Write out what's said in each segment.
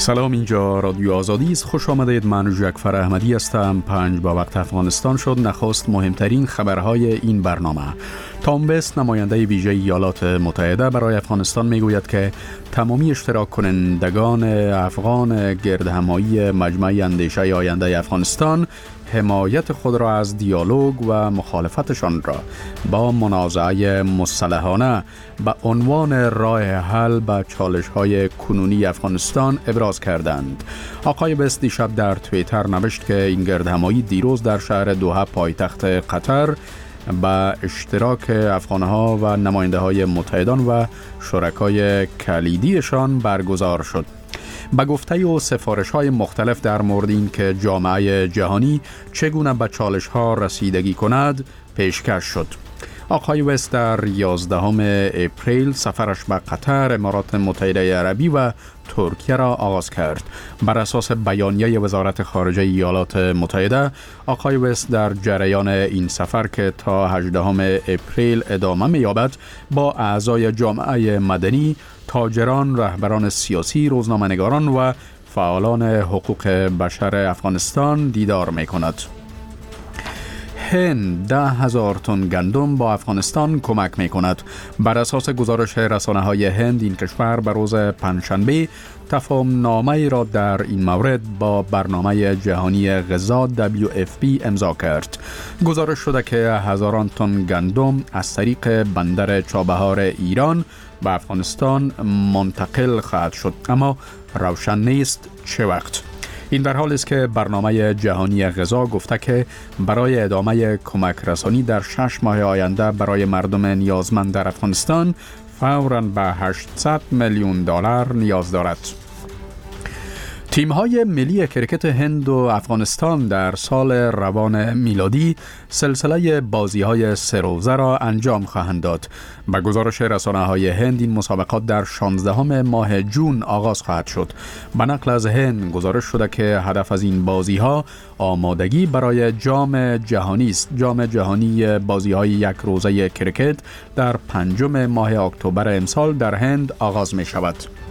سلام، اینجا رادیو آزادی است. خوش آمدید. من جعفر احمدی هستم. 5 با وقت افغانستان شد. نخست مهمترین خبرهای این برنامه. تام وست، نماینده ویژه ایالات متحده برای افغانستان، میگوید که تمامی اشتراک کنندگان افغان گردهمایی مجمع اندیشه آینده افغانستان حمایت خود را از دیالوگ و مخالفتشان را با منازعه مصلحانه به عنوان راه حل به چالش‌های کنونی افغانستان ابراز کردند. آقای وست دیشب در توییتر نوشت که این گردهمایی دیروز در شهر دوحه پایتخت قطر با اشتراک افغانها و نماینده‌های متحدان و شرکای کلیدیشان برگزار شد. با گفته و سفارش‌های مختلف در مورد این که جامعه جهانی چگونه به چالش‌ها رسیدگی کند پیشکش شد. آقای وست در 11 اپریل سفرش به قطر، امارات متحده عربی و ترکیه را آغاز کرد. بر اساس بیانیه وزارت خارجه ایالات متحده، آقای وست در جریان این سفر که تا 18 اپریل ادامه می‌یابد با اعضای جامعه مدنی، تاجران، رهبران سیاسی، روزنامه‌نگاران و فعالان حقوق بشر افغانستان دیدار می‌کند. هند 10,000 تن گندم با افغانستان کمک می کند. بر اساس گزارش رسانه‌های هند، این کشور به روز پنجشنبه تفاهم نامه را در این مورد با برنامه جهانی غذا WFP امضا کرد. گزارش شده که هزاران تن گندم از طریق بندر چابهار ایران به افغانستان منتقل خواهد شد، اما روشن نیست چه وقت. این در حالی است که برنامه جهانی غذا گفته که برای ادامه کمک رسانی در 6 ماه آینده برای مردم نیازمند در افغانستان فوراً به 800 میلیون دلار نیاز دارد. تیم‌های ملی کرکت هند و افغانستان در سال روان میلادی سلسله بازی‌های 3 روزه را انجام خواهند داد. به گزارش رسانه‌های هند، این مسابقات در 16 ماه جون آغاز خواهد شد. به نقل از هند گزارش شده که هدف از این بازی‌ها آمادگی برای جام جهانی است. جام جهانی بازی‌های 1 روزه کرکت در 5 ماه اکتبر امسال در هند آغاز می‌شود.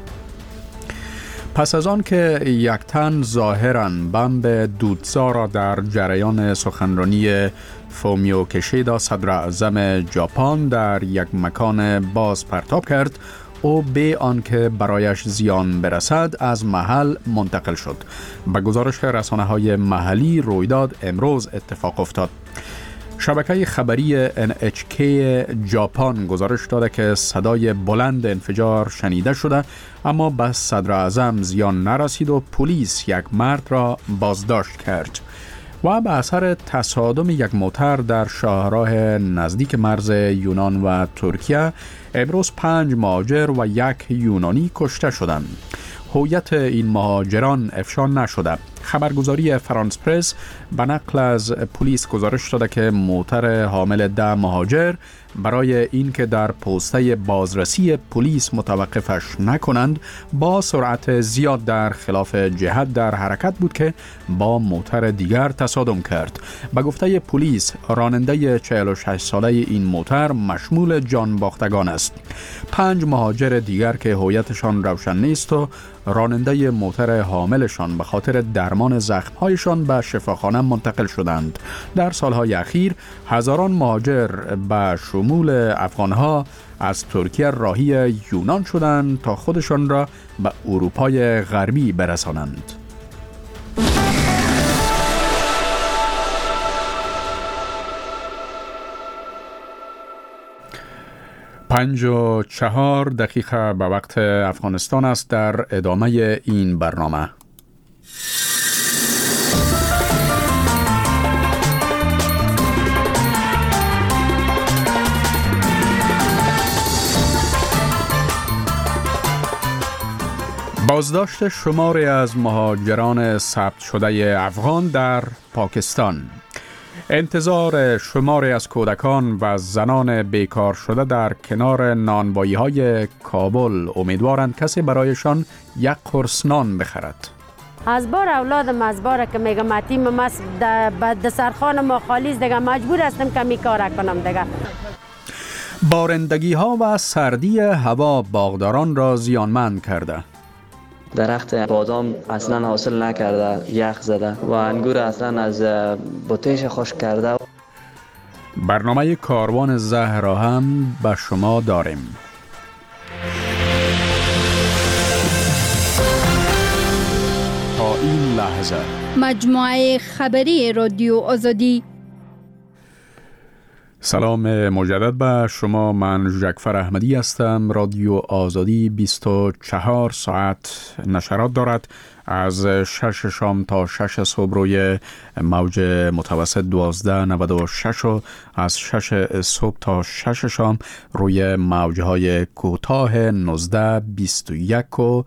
پس از آن که یک تن ظاهراً بمب دودسا را در جریان سخنرانی فومیو کشیدا، صدر اعظم ژاپن، در یک مکان باز پرتاب کرد، او به آنکه برایش زیان برسد از محل منتقل شد. به گزارش رسانه‌های محلی، رویداد امروز اتفاق افتاد. شبکه خبری NHK ژاپن گزارش داده که صدای بلند انفجار شنیده شده، اما به صدر اعظم زیان نرسید و پلیس یک مرد را بازداشت کرد. و به اثر تصادم یک موتر در شاهراه نزدیک مرز یونان و ترکیه امروز 5 مهاجر و 1 یونانی کشته شدند. هویت این مهاجران افشا نشده. خبرگزاری فرانس پرس به نقل از پلیس گزارش داده که موتر حامل 10 مهاجر برای اینکه در پوسته بازرسی پلیس متوقفش نکنند با سرعت زیاد در خلاف جهت در حرکت بود که با موتر دیگر تصادم کرد. به گفته پلیس، راننده 46 ساله این موتر مشمول جانباختگان است. 5 مهاجر دیگر که هویتشان روشن نیست و راننده موتر حاملشان به خاطر درمان زخم‌هایشان به شفاخانه منتقل شدند. در سالهای اخیر هزاران مهاجر به شمول افغانها از ترکیه راهی یونان شدند تا خودشان را به اروپای غربی برسانند. پنج و 4 دقیقه به وقت افغانستان است. در ادامه این برنامه بازداشت شماری از مهاجران ثبت شده افغان در پاکستان. انتظار شماری از کودکان و زنان بیکار شده در کنار نانوایی‌های کابل امیدوارند کسی برایشان یک قرص نان بخرد. از بار اولادم از بار که میگم اتیم مس د سرخان ما خالیز دیگه مجبور هستم کمی کار کنم دیگه. بارندگی ها و سردی هوا باغداران را زیانمند کرده. درخت بادام اصلا حاصل نکرده، یخ زده و انگور اصلا از بوتهش خشک کرده. برنامه کاروان زهر را هم به شما داریم. تا این لحظه مجموعه خبری رادیو آزادی. سلام مجدد به شما، من جعفر احمدی هستم. رادیو آزادی 24 ساعت نشرات دارد، از 6 شام تا 6 صبح روی موج متوسط 1296 و از 6 صبح تا 6 شام روی موجهای کوتاه 19 21 و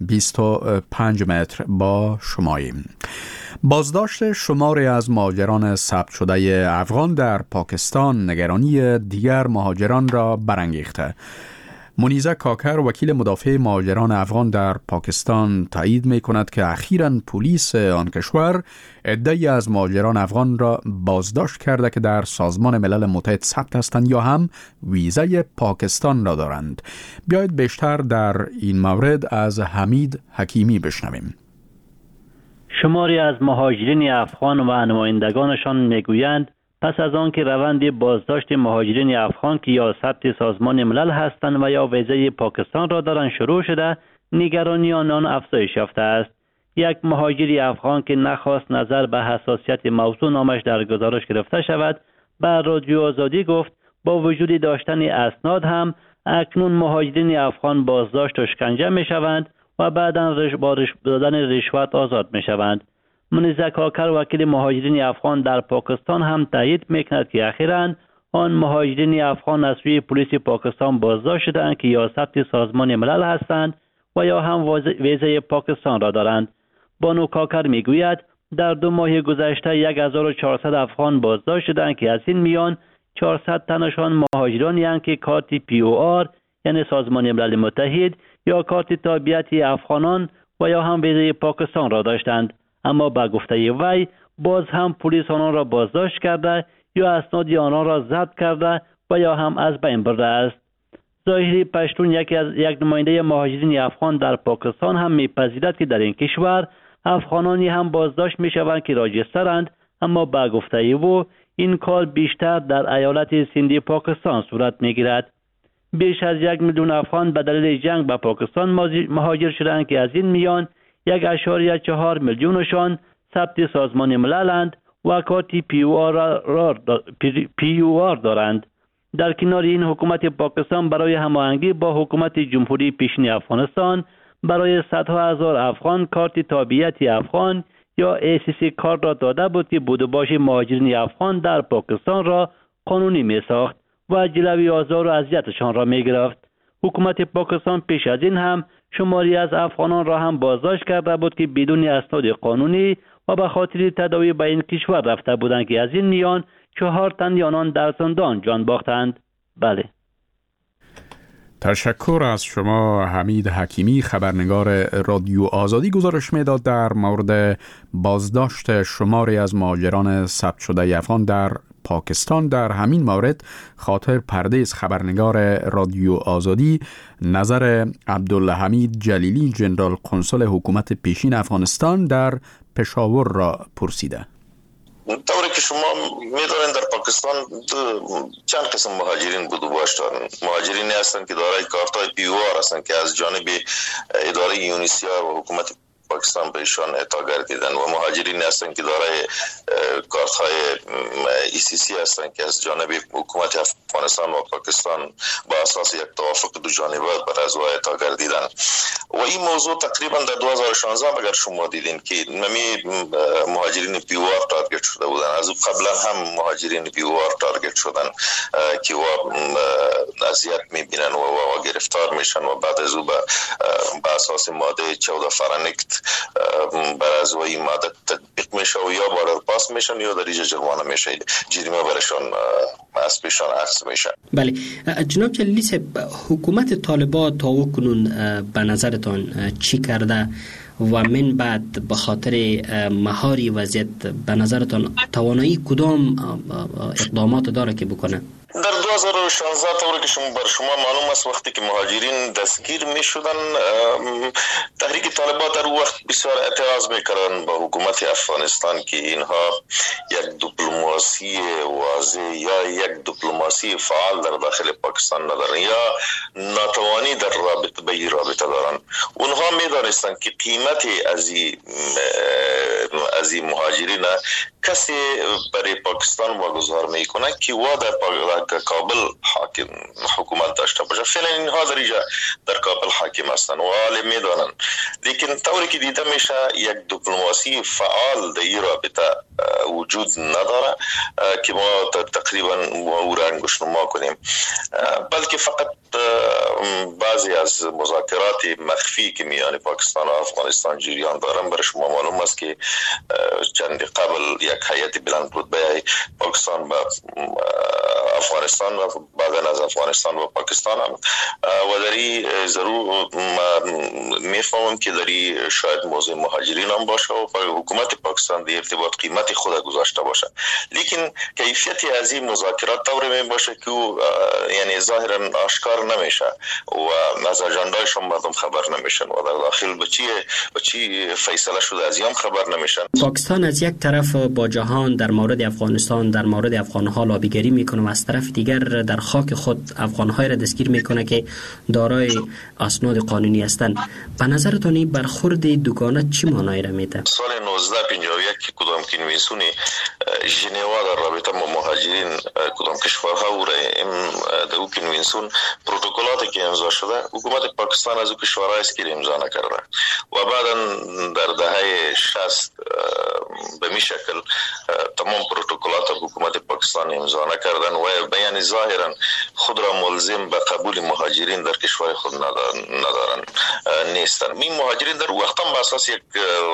25 متر با شماییم. بازداشت شماری از مهاجران ثبت شده افغان در پاکستان نگرانی دیگر مهاجران را برانگیخته. منیزه کاکر، وکیل مدافع مهاجران افغان در پاکستان، تایید می کند که اخیراً پلیس آن کشور عده‌ای از مهاجران افغان را بازداشت کرده که در سازمان ملل متحد ثبت هستند یا هم ویزای پاکستان را دارند. بیایید بیشتر در این مورد از حمید حکیمی بشنویم. شماری از مهاجرین افغان و نمایندگانشان میگویند پس از آن که روند بازداشت مهاجرین افغان که یا ثبت سازمان ملل هستند و یا ویزای پاکستان را دارند شروع شده، نگرانی آنان افزایش یافته است. یک مهاجری افغان که نخواست نظر به حساسیت موضوع نامش در گزارش گرفته شود، به رادیو آزادی گفت با وجود داشتن اسناد هم اکنون مهاجرین افغان بازداشت و شکنجه می شوند و بعداً با دادن رشوت آزاد می شوند. منیزه کاکر، وکیل مهاجرین افغان در پاکستان، هم تایید میکند که اخیراً آن مهاجرین افغان از سوی پلیس پاکستان بازداشت شدند که یا ثبت سازمان ملل هستند و یا هم ویزای پاکستان را دارند. بانو کاکر میگوید در 2 ماه گذشته 1400 افغان بازداشت شدند که از این میان 400 تنشان مهاجرانی هستند که کارت POR یعنی سازمان ملل متحد یا کارت تابعیت افغانان و یا هم ویزای پاکستان را داشتند، اما با گفته وی باز هم پلیس آنان را بازداشت کرده یا اسناد آنان را ضبط کرده و یا هم از بین برده است. ظاهری پشتون، یک نماینده مهاجرین افغان در پاکستان، هم میپذیرد که در این کشور افغانانی هم بازداشت میشوند که راجسترند، اما با گفته او این کار بیشتر در ایالت سندی پاکستان صورت میگیرد. بیش از 1 میلیون افغان به دلیل جنگ به پاکستان مهاجر شدند که از این میان 1.4 میلیونشان ثبت سازمان مللند و کارت POR دارند. در کنار این، حکومت پاکستان برای هماهنگی با حکومت جمهوری پیشین افغانستان برای صدها هزار افغان کارت تابعیت افغان یا ACC کارت را داده بود که بود و باش مهاجرین افغان در پاکستان را قانونی می ساخت و جلوی آزار و اذیتشان را می گرفت. حکومت پاکستان پیش از این هم شماری از افغانان را هم بازداشت کرده بود که بدون اسناد قانونی و به خاطر تداوی به این کشور رفته بودند که از این میان 4 تن آنان در زندان جان باختند. بله. تشکر از شما حمید حکیمی، خبرنگار رادیو آزادی. گزارش میداد در مورد بازداشت شماری از مهاجران ثبت شده افغان در پاکستان. در همین مورد خاطر پردیس، خبرنگار رادیو آزادی، نظر عبدالحمید جلیلی، جنرال قنسل حکومت پیشین افغانستان در پشاور را پرسیده. طوری که شما می‌دانید در پاکستان چند قسم مهاجرین بود و باش دارند. مهاجرینی هستند که دارای کارت‌های POR هستند که از جانب اداره یونیسیار و حکومت پاکستان به ایشان اعطا گردیدن و مهاجرین هستند که دارای کارت‌های ECC هستند که از جانب حکومت افغانستان و پاکستان با اساس یک توافق دو جانبه بر از اعطا گردیدن. و این موضوع تقریبا در 2016 اگر شما دیدین که نمی مهاجرین POR تارگت شده بودن، از قبلا هم مهاجرین POR تارگت شدن که و اذیت میبینن و گرفتار میشن و بعد از او به اساس ماده 14 فرانکت بر از این ماده تطبیق میشه و یا بارد پاس میشن یا در اینجا جرمانه میشه، جریمه برشان از پیشان عکس میشه. بله جناب جلیلی صاحب، حکومت طالبان تا کنون به نظرتان چی کرده و من بعد به خاطر مهاری وضعیت به نظرتان توانایی کدام اقدامات داره که بکنه؟ در 2016 طوری که بر شما معلوم است وقتی که مهاجرین دستگیر می شدن تحریک طالبان در وقت بسیار اعتراض میکردن با حکومت افغانستان که اینها یک دیپلماسی واضح یا یک دیپلماسی فعال در داخل پاکستان ندارن یا ناتوانی در رابطه به این رابطه دارن. اونها میدانستند که قیمت از این مهاجرین کسی برای پاکستان واگذار میکنه که در کابل حاکم حکومت داشته باشه. فعلا اینها در کابل حاکم هستند و حال میدانند، لیکن طوری که دیده میشه یک دیپلماسی فعال در این رابطه وجود نداره که ما تقریبا او را انگشت‌نما کنیم، بلکه فقط بعضی از مذاکرات مخفی که میان پاکستان و افغانستان جریان دارن. برای شما معلوم است که چند قبل یک هیئت بلندرتبه پاکستان با افغانستان و بعد از افغانستان و پاکستان هم و داری ضرور میفهمم که داری شاید موضوع مهاجرین هم باشه و حکومت پاکستان در ارتباط قیمت خود گذاشته باشه، لیکن کیفیت از این مذاکرات طوری می باشه که یعنی ظاهرا آشکار نمیشه و از اجندایشون مردم خبر نمیشن و در داخل به چی فیصله شده از این خبر نمیشن. پاکستان از یک طرف با جهان در مورد افغانستان در مورد افغانها لابیگری میکنه و از طرف دیگر در خاک خود افغانهای را دستگیر میکنه که دارای اسناد قانونی هستند. به نظرتون این برخورد دوگانه چی معنی را میده؟ سال 1951 که کدام کنوانسیون ژنوا در رابطه با مهاجرین کدام کشورها و در اون کنوانسیون پروتکلاتی که امضا شده حکومت پاکستان از اون کشورها است که امضا نکرده و بعدا در دهه 60 به می شکل تمام پروتکلات حکومت پاکستان امضا نکردن و بیان ظاهرا خود را ملزم به قبول مهاجرین در کشور خود ندارن نیستن. این مهاجرین در وقتا به اساس یک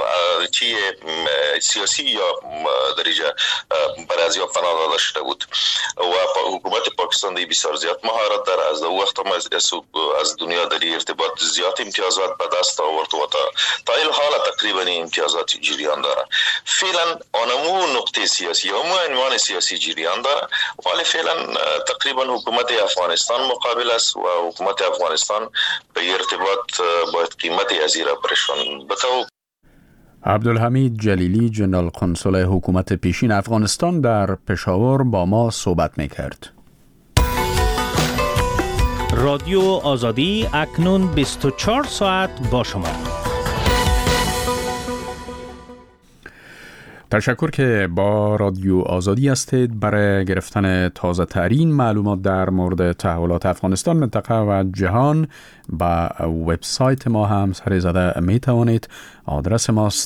چی سیاسی یا درجه برای یا پناه داده شده بود و حکومت پاکستان دی بسیار زیاد مهارت داره از وقتا از دنیا در ارتباط زیاد امتیازات به دست آورد و تا این حال تقریبا امتیازات جریان داره. فعلا آنمو نقطه سیاسی یا عنوان سیاسی جریان داره ولی فعلا تقریبا حکومت افغانستان مقابل است و حکومت افغانستان به ارتباط باید قیمت ازیرا برشان بتاو. عبدالحمید جلیلی جنرال قنصل حکومت پیشین افغانستان در پشاور با ما صحبت میکرد. رادیو آزادی اکنون 24 ساعت با شما. تشکر که با رادیو آزادی هستید. برای گرفتن تازه ترین معلومات در مورد تحولات افغانستان، منطقه و جهان با وبسایت ما هم سر زده می توانید. آدرس ماست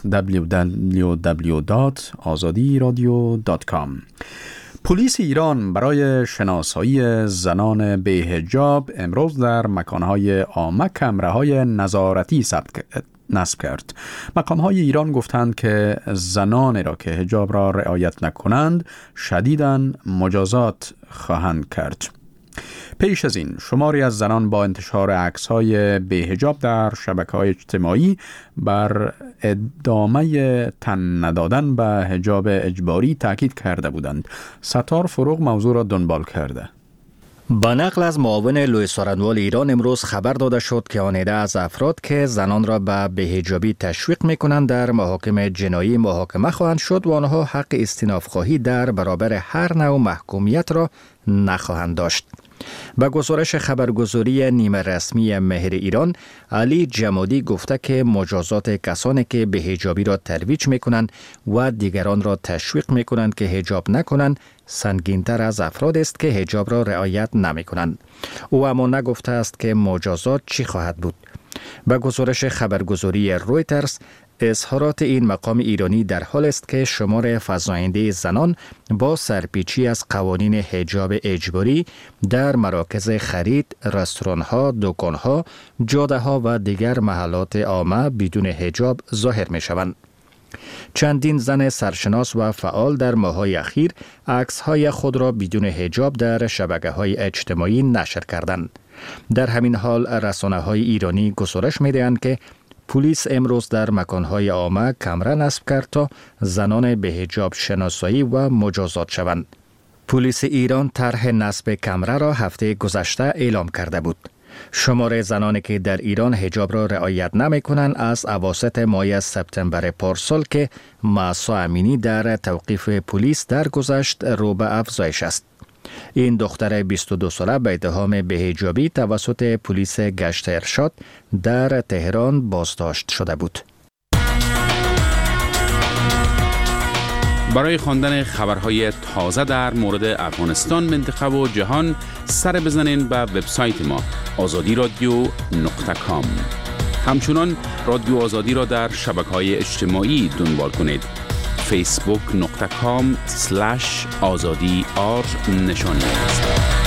www.azadiradio.com. پلیس ایران برای شناسایی زنان بی‌حجاب امروز در مکانهای عامه کامره‌های نظارتی نصب کرد. مقام‌های ایران گفتند که زنانی را که حجاب را رعایت نکنند شدیداً مجازات خواهند کرد. پیش از این شماری از زنان با انتشار عکس‌های بی‌حجاب در شبکه‌های اجتماعی بر ادامه تن ندادن به حجاب اجباری تاکید کرده بودند. ستار فروغ موضوع را دنبال کرده. با نقل از معاون لوی سارنوال ایران امروز خبر داده شد که آن عده از افراد که زنان را به بی‌حجابی تشویق می‌کنند در محاکم جنایی محاکمه خواهند شد و آنها حق استئناف خواهی در برابر هر نوع محکومیت را نخواهند داشت. با گزارش خبرگزاری نیمه رسمی مهر ایران، علی جمادی گفته که مجازات کسانی که بی‌حجابی را ترویج می‌کنند و دیگران را تشویق می‌کنند که حجاب نکنند سنگین‌تر از افراد است که حجاب را رعایت نمی‌کنند. او اما نگفته است که مجازات چی خواهد بود. با گزارش خبرگزاری رویترز، اظهارات این مقام ایرانی در حال است که شمار فزاینده زنان با سرپیچی از قوانین حجاب اجباری در مراکز خرید، رستوران‌ها، دکان‌ها، جاده‌ها و دیگر محلات عامه بدون حجاب ظاهر می‌شوند. چندین زن سرشناس و فعال در ماه‌های اخیر عکس‌های خود را بدون حجاب در شبکه‌های اجتماعی نشر کردند. در همین حال رسانه‌های ایرانی گزارش می‌دهند که پلیس امروز در مکان‌های عامه کامره نصب کرد تا زنان بی‌حجاب شناسایی و مجازات شوند. پلیس ایران طرح نصب کمره را هفته گذشته اعلام کرده بود. شمار زنانی که در ایران حجاب را رعایت نمی کنند از اواسط ماه سپتامبر پارسال که مهسا امینی در توقیف پلیس درگذشت رو به افزایش است. این دختر 22 ساله به اتهام بی‌حجابی توسط پلیس گشت ارشاد در تهران بازداشت شده بود. برای خواندن خبرهای تازه در مورد افغانستان، منطقه و جهان سر بزنین به وبسایت ما azadi.radio.com. همچنان رادیو آزادی را در شبکه‌های اجتماعی دنبال کنید. facebook.com/azadi_r نشانی است.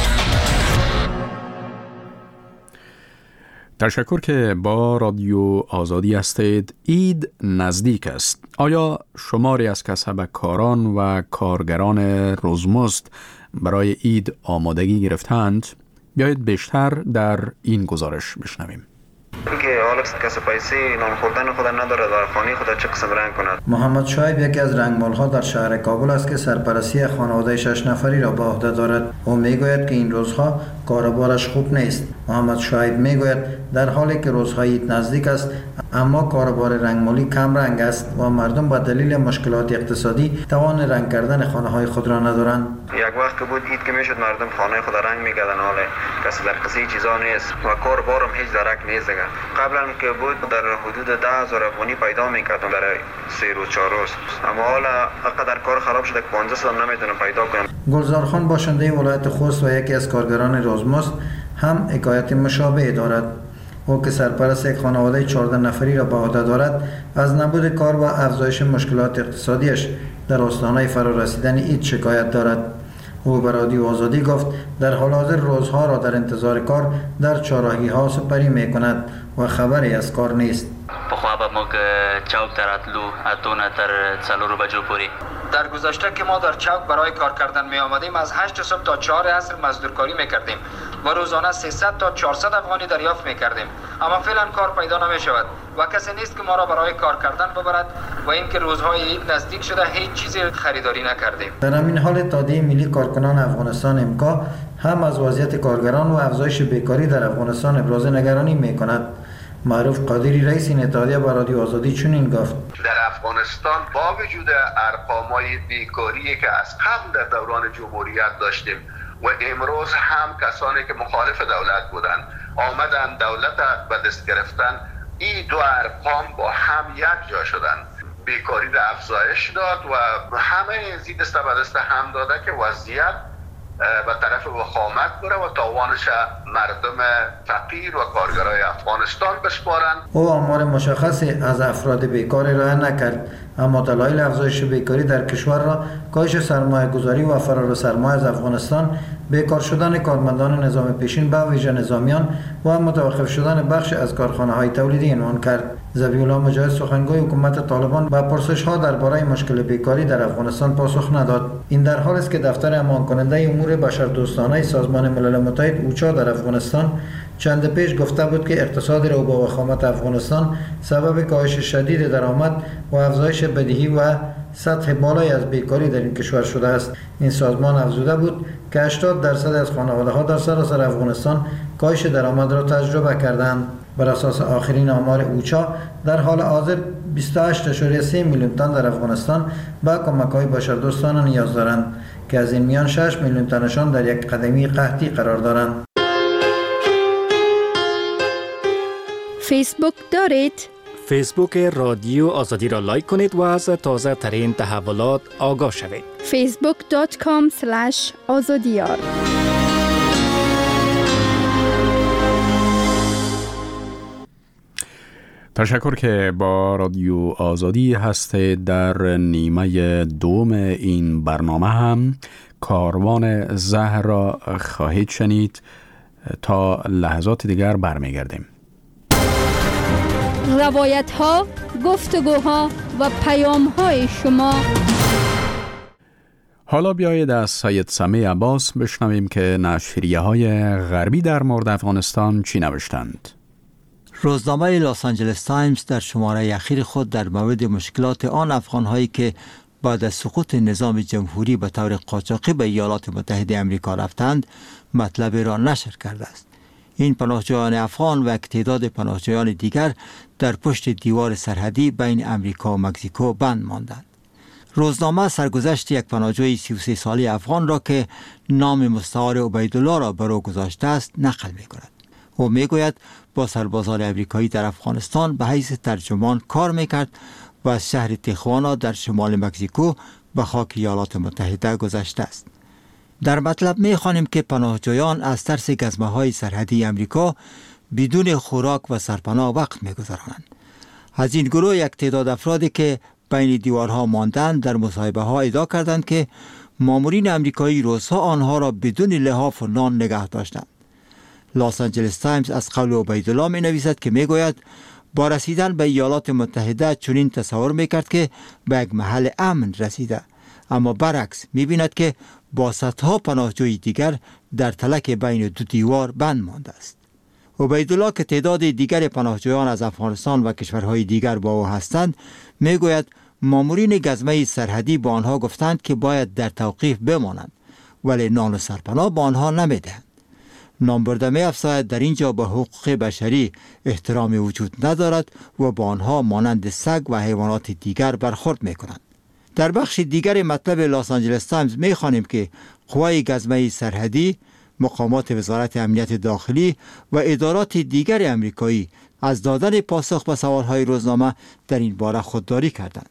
تشکر که با رادیو آزادی هستید. عید نزدیک است. آیا شماری از کسبکاران و کارگران روزمزد برای عید آمادگی گرفتند؟ بیایید بیشتر در این گزارش بشنویم. که حالا کسی پیسه نان خوردن خود نداره، در خانه خود چه قسم رنگ کند. محمد شعیب یکی از رنگمال‌ها در شهر کابل است که سرپرستی خانواده 6 نفری را به عهده دارد. او میگوید که این روزها کاروبارش خوب نیست. محمد شعیب میگوید در حالی که روزهای عید نزدیک است اما کاروبار رنگمالی کم رنگ است و مردم به دلیل مشکلات اقتصادی توان رنگ کردن خانه‌های خود را ندارند. یک وقت که بود عید که میشد مردم خانه خود رنگ می‌کردن، حالا کسی در قصه چیزا نیست و کاروبارم هیچ درک نیست. قبلا که بود در حدود 10,000 افغانی پیدا می‌کردم در 3 روز 4 روز، اما حالا اقدر کار خراب شده که 1500 نمیتونم پیدا کنم. گلزار خان باشنده ولایت خوست و یکی از کارگران روزمزد هم حکایت مشابه دارد. او که سرپرست یک خانواده 14 نفری را به عهده دارد از نبود کار و افزایش مشکلات اقتصادیش در آستانه فرارسیدن عید شکایت دارد. او به رادیو آزادی گفت در حال حاضر روزها را در انتظار کار در چهارراهی‌ها سپری می‌کند و خبری از کار نیست. پخوا به ما چوک تر اتلو اتونه تر 4 بجو پوری. در گذشته که ما در چوک برای کار کردن می آمدیم از 8 صبح تا 4 عصر مزدورکاری می کردیم و روزانه 300 تا 400 افغانی دریافت می کردیم، اما فعلا کار پیدا نمی شود و کسی نیست که ما را برای کار کردن ببرد و اینکه روزهای عید نزدیک شده هیچ چیزی خریداری نکردیم. در همین حال اتحادیه ملی کارکنان افغانستان امکا هم از وضعیت کارگران و افزایش بیکاری در افغانستان ابراز نگرانی می کند. معروف قادری رئیس این اتحادیه با رادیو آزادی چنین گفت: در افغانستان با وجود ارقام‌های بیکاری که از قبل در دوران جمهوریت داشتیم و امروز هم کسانی که مخالف دولت بودند آمدن دولت به دست گرفتن، این دو ارقام با هم یک جا شدن. بیکاری در افزایش داد و همه زیر دست به دست هم داده که وضعیت به طرف وخامت بره و تاوانش مردم فقیر و کارگرای افغانستان بسپارند. او آمار مشخصی از افراد بیکار ارائه نکرد، اما دلایل افزایش بیکاری در کشور را کاهش سرمایه گذاری و فرار سرمایه از افغانستان، بیکار شدن کارمندان نظام پیشین به ویژه نظامیان و متوقف شدن بخش از کارخانه‌های تولیدی عنوان کرد. ذبیح‌الله مجاهد سخنگوی حکومت طالبان به پرسش‌ها درباره مشکل بیکاری در افغانستان پاسخ نداد. این در حالی است که دفتر امان کننده امور بشردوستانه سازمان ملل متحد اوچا در افغانستان چند پیش گفته بود که اقتصاد رو با وخامت افغانستان سبب کاهش شدید درآمد و افزایش بدهی و سطح بالایی از بیکاری در این کشور شده است. این سازمان افزوده بود که 80% از خانواده‌ها در سراسر افغانستان کاهش درآمد را تجربه کردند. بر اساس آخرین آمار اوچا در حال حاضر 28.3 میلیون تن در افغانستان به کمک‌های بشردوستانه نیاز دارند که از این میان 6 میلیون تنشان در یک قدمی قحطی قرار دارند. فیسبوک دارید؟ فیسبوک رادیو آزادی را لایک کنید و از تازه ترین تحولات آگاه شوید. facebook.com/azadiyar. تشکر که با رادیو آزادی هستید. در نیمه دوم این برنامه هم کاروان زهر را خواهید شنید. تا لحظات دیگر برمیگردیم. روایت ها، گفتگوها و پیام های شما. حالا بیایید از سید سمیع عباس بشنویم که نشریه های غربی در مورد افغانستان چی نوشتند. روزنامه لاس آنجلس تایمز در شماره اخیر خود در مورد مشکلات آن افغان‌هایی که بعد از سقوط نظام جمهوری به طور قاچاقی به ایالات متحده آمریکا رفتند مطلب را نشر کرده است. این پناهجویان افغان و تعداد پناهجویان دیگر در پشت دیوار سرحدی بین آمریکا و مکزیکو بند ماندند. روزنامه سرگذشت یک پناهجوی 33 ساله افغان را که نام مستعار عبیدالله را بر او گذاشته است نقل می‌کند. او میگوید با سربازان آمریکایی در افغانستان به حیث ترجمان کار میکرد و از شهر تیخوانا در شمال مکزیکو به خاک ایالات متحده گذشته است. در مطلب میخوانیم که پناهجویان از ترس گزمه‌های سرحدی آمریکا بدون خوراک و سرپناه وقت میگذرانند. از این گروه یک تعداد افرادی که بین دیوارها ماندند در مصاحبه ها ادعا کردند که مامورین آمریکایی روزها آنها را بدون لحاف و نان نگه داشتند. لاس آنجلس تایمز از قول عبیدالله می نویسد که می گوید با رسیدن به ایالات متحده چنین تصور می کرد که به یک محل امن رسیده، اما برعکس می بیند که با صدها پناهجوی دیگر در تلک بین دو دیوار بند مانده است. عبیدالله که تعداد دیگر پناهجویان از افغانستان و کشورهای دیگر با او هستند می گوید مامورین گزمه سرحدی با آنها گفتند که باید در توقیف بمانند، ولی نان و سرپناه با آنها نمی دهند. نامبرده می افزاید در اینجا به حقوق بشری احترام وجود ندارد و با آنها مانند سگ و حیوانات دیگر برخورد می کنند. در بخش دیگر مطلب لاس آنجلس تایمز می خوانیم که قوای گزمه سرحدی، مقامات وزارت امنیت داخلی و ادارات دیگر امریکایی از دادن پاسخ به سوالهای روزنامه در این باره خودداری کردند.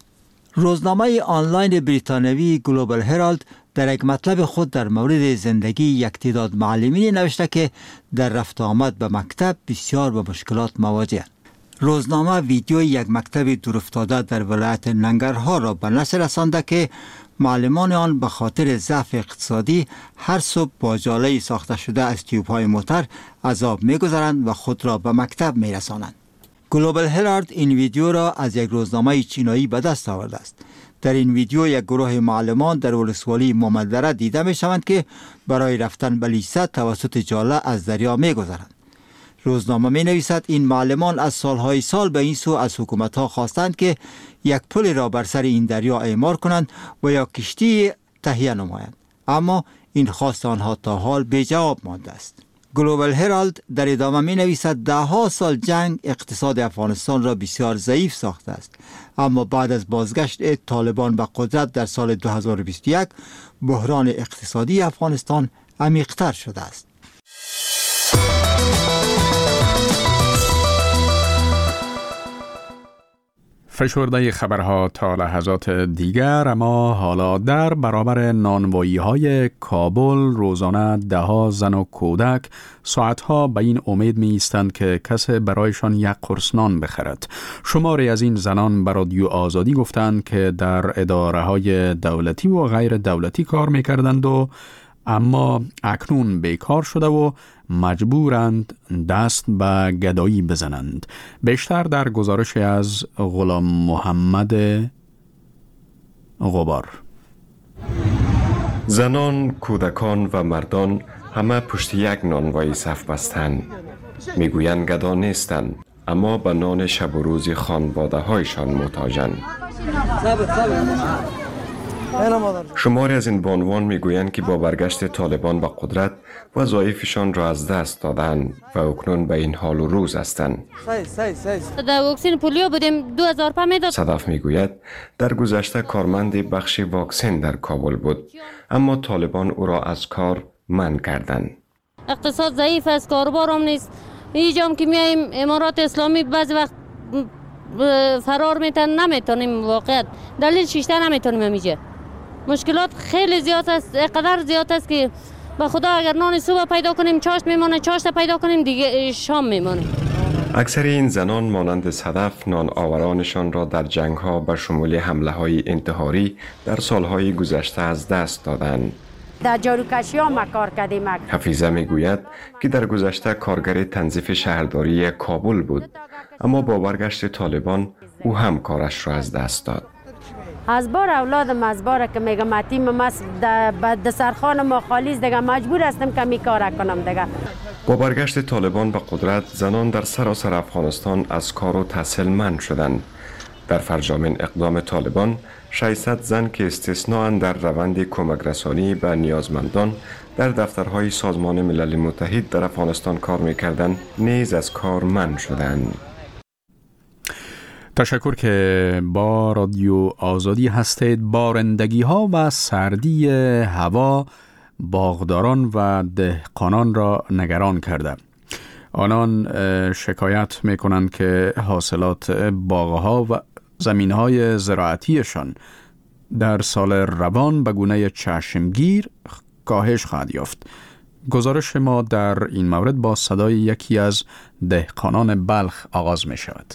روزنامه آنلاین بریتانیایی گلوبال هرالد در یک مطلب خود در مورد زندگی یک تعداد معلمین نوشته که در رفت آمد به مکتب بسیار با مشکلات مواجه‌اند. روزنامه ویدیوی یک مکتب دورافتاده در ولایت ننگرهار را به نشر رسانده که معلمان آن به خاطر ضعف اقتصادی هر صبح با جاله ساخته شده از تیوب‌های موتر عذاب می‌گذرند و خود را به مکتب می‌رسانند. گلوبال هرالد این ویدیو را از یک روزنامه چینایی به دست آورده است. در این ویدیو یک گروه معلمان در ولسوالی مامدره دیده می‌شوند که برای رفتن به لیسه توسط جاله از دریا می‌گذرند. روزنامه می‌نویسد این معلمان از سالهای سال به این سو از حکومت‌ها خواستند که یک پل را بر سر این دریا اعمار کنند و یا کشتی تهیه نمایند، اما این خواست آنها تا حال بی جواب مانده است. گلوبال هرالد در ادامه می نویسد 10 سال جنگ اقتصاد افغانستان را بسیار ضعیف ساخته است، اما بعد از بازگشت طالبان به قدرت در سال 2021 بحران اقتصادی افغانستان عمیق‌تر شده است. فشرده خبرها تا لحظات دیگر، اما حالا در برابر نانوایی‌های کابل روزانه ده‌ها زن و کودک ساعتها به این امید می‌ایستند که کسی برایشان یک قرص نان بخرد. شماری از این زنان به رادیو آزادی گفتند که در اداره‌های دولتی و غیر دولتی کار می‌کردند و اما اکنون بیکار شده و مجبورند دست به گدایی بزنند. بیشتر در گزارش از غلام محمد غبار. زنان، کودکان و مردان همه پشت یک نانوایی صف بستند. میگویند گدا نیستند، اما به نان شب و روز خانواده هایشان محتاجند. شماری از این بانوان میگویند که با برگشت طالبان به قدرت وظایفشان را از دست دادند و اکنون به این حال و روز هستند. در واکسن پولیو بودیم 2005 میداد. صدف میگوید در گذشته کارمند بخش واکسن در کابل بود، اما طالبان او را از کار منع کردند. اقتصاد ضعیف است، کاروبار هم نیست. اینجا که میایم امارات اسلامی بعضی وقت فرار نمیتونیم، واقعا دلیل شیشته نمیتونیم اینجا. مشکلات خیلی زیاد است، قدر زیاد است که به خدا اگر نان صبح پیدا کنیم چاشت میمونه، چاشت پیدا کنیم دیگه شام میمونه. اکثر این زنان مانند صدف نان آورانشان را در جنگ ها به شمول حمله های انتحاری در سالهای گذشته از دست دادند. در جاروکشی ها ما کار کردیم. حفیظه میگوید که در گذشته کارگر تنظیف شهرداری کابل بود، اما با برگشت طالبان او هم کارش را از دست داد. از بار اولادم از بار که میگم اتیم مس د سرخان ما خالیز دیگه مجبور هستم که می کار کنم دیگه. با برگشت طالبان به قدرت زنان در سراسر افغانستان از کار و تحصیل منع شدند. در فرجامین اقدام طالبان 600 زن که استثناء در روند کمک رسانی به نیازمندان در دفترهای سازمان ملل متحد در افغانستان کار می‌کردند نیز از کار منع شدند. تشکر که با رادیو آزادی هستید. بارندگی ها و سردی هوا باغداران و دهقانان را نگران کرده. آنان شکایت می کنند که حاصلات باغها و زمین های زراعتیشان در سال روان به گونه چشمگیر کاهش خواهد یافت. گزارش ما در این مورد با صدای یکی از دهقانان بلخ آغاز می شود.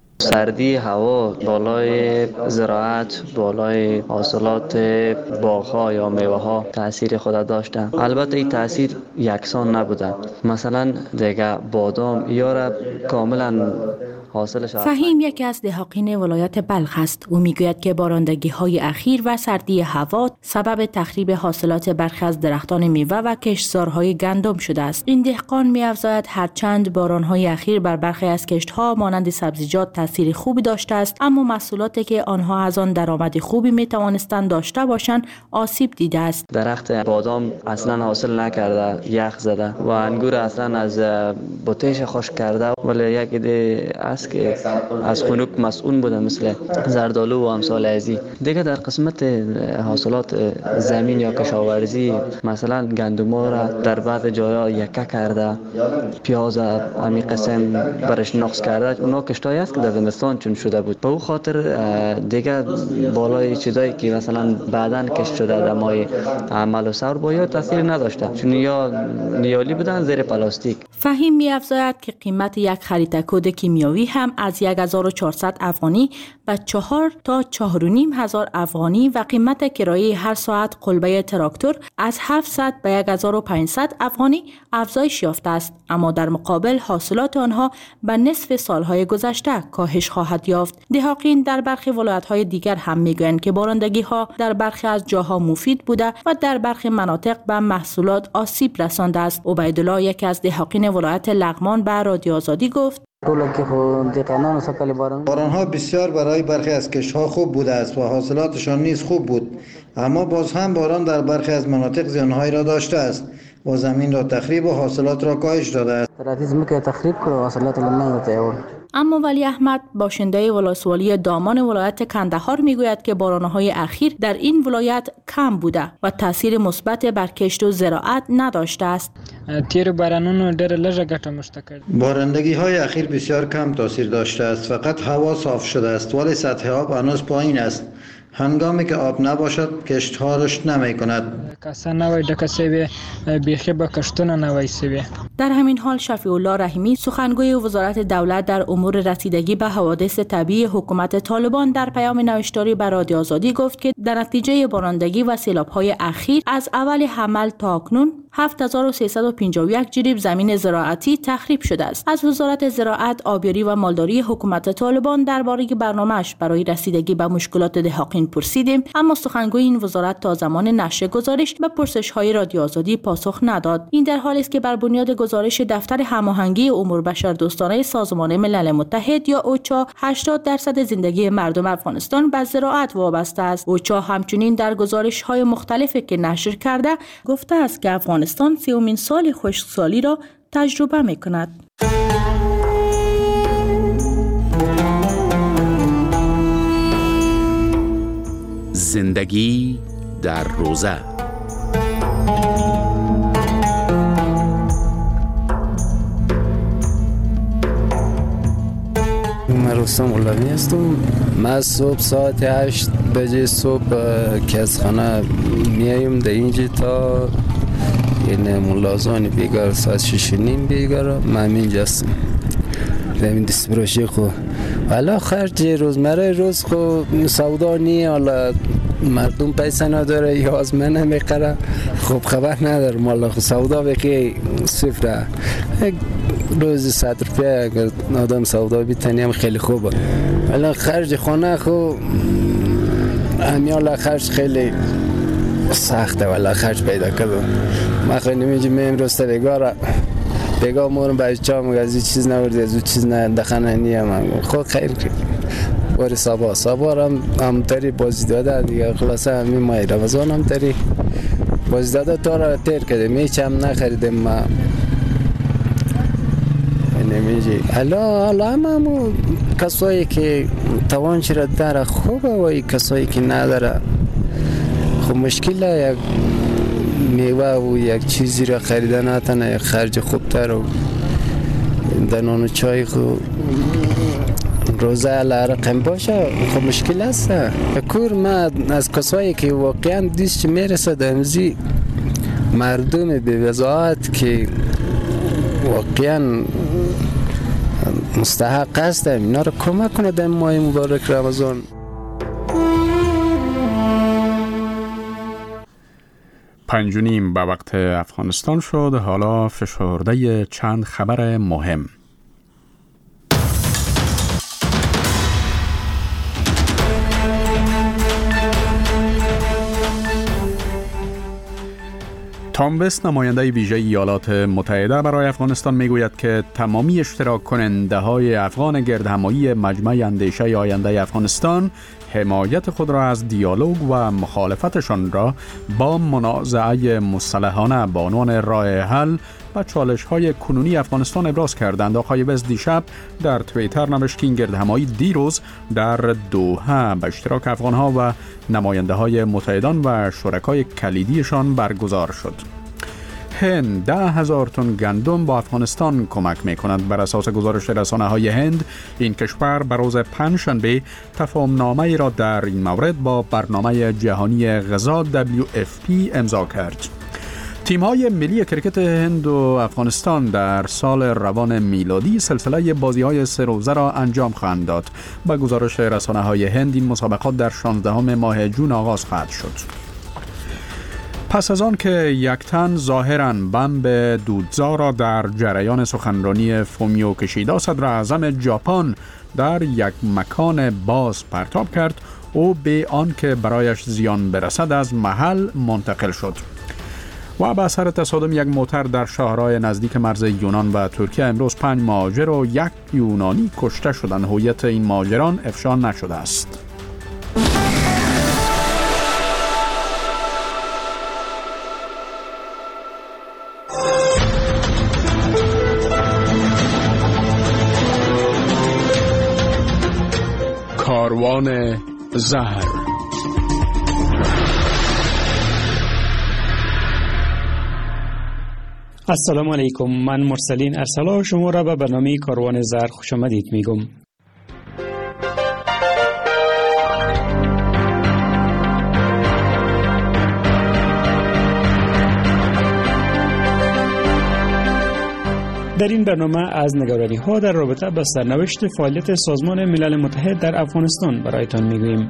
سردی هوا بالای زراعت، بالای حاصلات باغ‌ها یا میوه‌ها تأثیر خود داشته. البته این تأثیر یکسان نبوده. مثلا دیگه بادام یا کاملا حاصلش. فهیم یکی از دهقانان ولایت بلخ است. او میگوید که بارندگی‌های اخیر و سردی هوا سبب تخریب حاصلات برخی از درختان میوه و کشتزارهای گندم شده است. این دهقان می‌افزاید هرچند باران‌های اخیر بر برخی از کشت‌ها مانند سبزیجات تأثیر خوبی داشته است، اما محصولاتی که آنها از آن درآمد خوبی می‌توانستند داشته باشند آسیب دیده است. درخت بادام اصلا حاصل نکرده، یخ زده و انگور اصلا از بوتهش خشک کرده. ولی یک ایده است که از خنک مسئول بوده مثل زردالو و امثال ازی. دیگه در قسمت حاصلات زمین یا کشاورزی مثلا گندم را در بعض جاها یکه کرده، پیاز همین قسم برش نقص کرده. اونا کشتایی است که در زمستان چون شده بود. به او خاطر دیگه بالای چیزایی که مثلا بعداً کشت شده در مای عمل و سر باید تاثیر نداشته، چون یا نیالی بودن زیر پلاستیک. فهیم می‌افزاید که قیمت یک خریطه کد کیمیاوی هم از 1400 افغانی به 4 تا 4500 افغانی و قیمت کرایه هر ساعت قلبه تراکتور از 700 به 1500 افغانی افزایش یافته است، اما در مقابل حاصلات آنها به نصف سالهای گذشته کاهش خواهد یافت. دهقان در برخی ولایت‌های دیگر هم میگویند که بارندگی‌ها در برخی از جاها مفید بوده و در برخی مناطق به محصولات آسیب رسانده است. عبیدالله یکی از دهقان ولایت لغمان به رادیو آزادی گفت: باران‌ها بسیار برای برخی از کشت‌ها خوب بوده است و حاصلاتشان نیز خوب بود، اما باز هم باران در برخی از مناطق زیان‌هایی را داشته است و زمین را تخریب و حاصلات را کاهش داده است. اما ولی احمد باشنده ولسوالی دامان ولایت کندهار میگوید که باران‌های اخیر در این ولایت کم بوده و تاثیر مثبت بر کشت و زراعت نداشته است. بارندگی‌های اخیر بسیار کم تاثیر داشته است. فقط هوا صاف شده است ولی سطح آب هنوز پایین است. هنگامی که آب نباشد کشت‌ها رشد نمی‌کند. در همین حال شفیع الله رحیمی سخنگوی وزارت دولت در امور رسیدگی به حوادث طبیعی حکومت طالبان در پیام نوشتاری به رادیو آزادی گفت که در نتیجه بارندگی و سیلاب‌های اخیر از اول حمل تا اکنون 7351 جریب زمین زراعتی تخریب شده است. از وزارت زراعت، آبیاری و مالداری حکومت طالبان درباره برنامه‌اش برای رسیدگی به مشکلات دهقان پرسیدیم، اما سخنگوی این وزارت تا زمان نشر گزارش به پرسش‌های رادیو آزادی پاسخ نداد. این در حالی است که بر بنیاد گزارش دفتر هماهنگی امور بشردوستانه سازمان ملل متحد یا اوچا 80% زندگی مردم افغانستان به زراعت وابسته است. اوچا همچنین در گزارش‌های مختلفی که نشر کرده گفته است که افغانستان 30مین سال خشکسالی را تجربه می‌کند. زندگی در روزه. من رستم غلامی هستم. من صبح ساعت 8 بجه صبح که از خانه میایم در اینجا تا یعنی ملازان بیگار ساعت 6:30 بیگار من اینجا هستم. زمین دست براشی خو حالا خرج روزمره روز خو سودا نیه، حالا مردم پیسه نداره یا از من نمیخره، خب خبر نداره، مالا خو سودا بکی صفره. روزی 100 روپیه اگر آدم سودا بیتنی هم خیلی خوبه. حالا خرج خانه خو همیالا خرج خیلی سخته، ولی خرج پیدا کردم. ما خیلی نمیجیم میم رسته بگاه مورم بچه ها مگه از این چیز نوردی، از این چیز دخنه نیم خود خیر کرد. بار سابا هم تری بازی داده دیگه. خلاصه همین ماه رمضان هم تری بازی داده تا را تیر کردیم، هیچ هم نخریدیم. ما نمیجی حالا همون کسایی که توانش را داره خوبه و کسایی که نداره خب مشکله. یک میوه و یک چیزی را خریدن نتنه یک خرج خوبتر و دنان و چای خب روزه رقم باشه خب مشکل است. کور ما از کسایی که واقعا دیست میرسه دمزی مردم بی‌وضاحت که واقعا مستحق هستم اینا رو کمک کنه در ماه مبارک رمضان. پنج و نیم به وقت افغانستان شد. حالا فشرده چند خبر مهم. تام وست نماینده ویژه ایالات متحده برای افغانستان میگوید که تمامی اشتراک کننده های افغان گردهمایی مجمع اندیشه آینده افغانستان حمایت خود را از دیالوگ و مخالفتشان را با منازعه مصلحانه با عنوان راه حل و چالش های کنونی افغانستان ابراز کردند. آقای وست دیشب در توییتر نوشت که این گردهمایی دیروز در دوحه به اشتراک افغان ها و نماینده های متحدان و شرکای کلیدیشان برگزار شد. هند 10,000 تن گندم با افغانستان کمک می کند. بر اساس گزارش رسانه های هند این کشور بر روز پنجشنبه تفاهم نامه را در این مورد با برنامه جهانی غذا WFP امضا کرد. تیم‌های ملی کرکت هند و افغانستان در سال روان میلادی سلسله بازی‌های 3 روزه را انجام خواهند داد. با گزارش رسانه‌های هند این مسابقات در 16 ماه جون آغاز خواهد شد. پس از آن که یک تن ظاهراً بمب دودزا را در جریان سخنرانی فومیو کشیدا صدر اعظم ژاپن در یک مکان باز پرتاب کرد، او به آن که برایش زیان برسد از محل منتقل شد. و به اثر تصادم یک موتر در شاهراه نزدیک مرز یونان و ترکیه امروز 5 مهاجر و 1 یونانی کشته شدند. هویت این مهاجران افشا نشده است. کاروان زهر. السلام علیکم، من مرسلین ارسلا شما را به برنامه کاروان زهر خوش آمدید میگم. در این برنامه از نگرانی ها در رابطه با سرنوشت فعالیت سازمان ملل متحد در افغانستان برایتان میگوییم.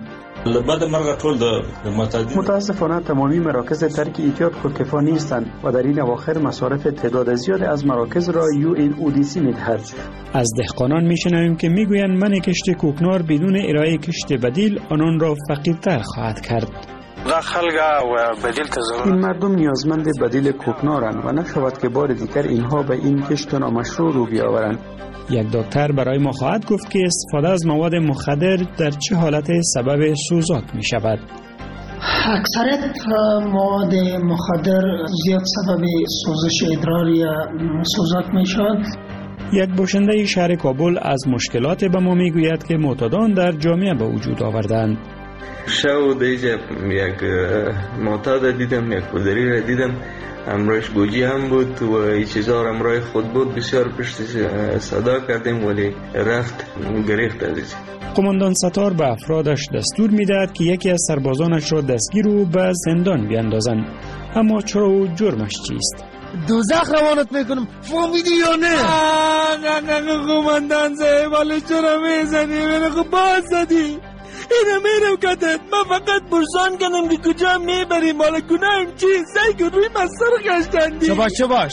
متاسفانه تمامی مراکز ترک احتیاط خودکفا نیستند و در این اواخر مصارف تعداد زیاد از مراکز را UNODC میدهد. از دهقانان میشنویم که میگویند من کشت کوکنار بدون ارائه کشت بدیل آنان را فقیرتر خواهد کرد. این مردم نیازمند بدیل کوکنارند و نشود که بار دیگر اینها به این کشت نامشروع رو بیاورند. یک دکتر برای ما خواهد گفت که استفاده از مواد مخدر در چه حالت سبب سوزاک می شود. اکثریت مواد مخدر زیاد سبب سوزش ادرار یا سوزاک می شود. یک باشنده شهر کابل از مشکلات به ما می گوید که معتادان در جامعه به وجود آوردند. شو دیجا یک معتاد دیدم، یک پدری را دیدم، امروش گوجی هم بود و این چیزا را امروی خود بود. بسیار پشت صدا کردیم ولی رفت گریخت ازش. قماندان ستار به افرادش دستور میدهد که یکی از سربازانش را دستگیر و به زندان بیاندازند. اما چرا و جرمش چیست؟ دوزخ روانت میکنم، فهمیدی یا نه؟ نه قماندان صاحب ولی چرا میزنی؟ من خب باز زدی اینه میرم کتت. من فقط پرسان کنم که کجا میبری، مال گناهم چیست؟ سعی کن روی من سر گشتندی. باش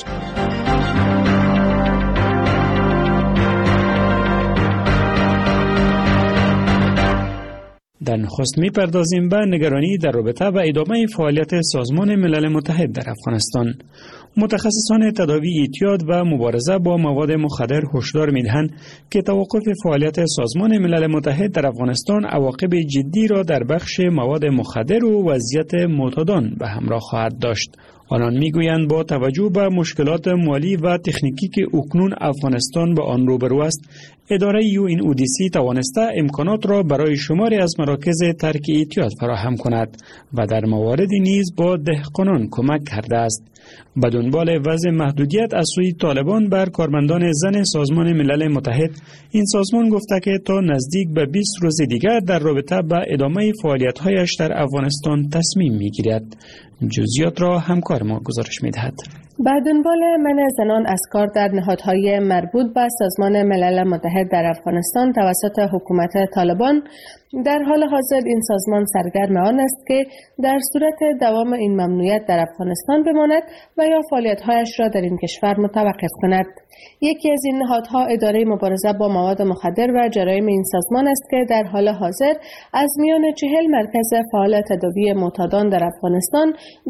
در نخست می‌پردازیم به نگرانی در رابطه با ادامه فعالیت سازمان ملل متحد در افغانستان. متخصصان تداوی اعتیاد و مبارزه با مواد مخدر هشدار می‌دهند که توقف فعالیت سازمان ملل متحد در افغانستان عواقب جدی را در بخش مواد مخدر و وضعیت معتادان به همراه خواهد داشت. آنان میگویند با توجه به مشکلات مالی و تکنیکی که اکنون افغانستان با آن روبرو است، اداره UNODC توانسته امکانات را برای شماری از مراکز ترک اعتیاد فراهم کند و در مواردی نیز با دهقانان کمک کرده است. به دنبال وضع محدودیت از سوی طالبان بر کارمندان زن سازمان ملل متحد، این سازمان گفته که تا نزدیک به 20 روز دیگر در رابطه به ادامه فعالیت‌هایش در افغانستان تصمیم می‌گیرد. جزئیات را همکار ما گزارش می‌دهد. به دنبال منع زنان از کار در نهادهای مربوط به سازمان ملل متحد در افغانستان توسط حکومت طالبان، در حال حاضر این سازمان سرگرم آن است که در صورت دوام این ممنوعیت در افغانستان بماند و یا فعالیت‌هایش را در این کشور متوقف کند. یکی از این نهادها اداره مبارزه با مواد مخدر و جرایم این سازمان است که در حال حاضر از میان 40 مرکز فعال تداوی معتادان در افغانستان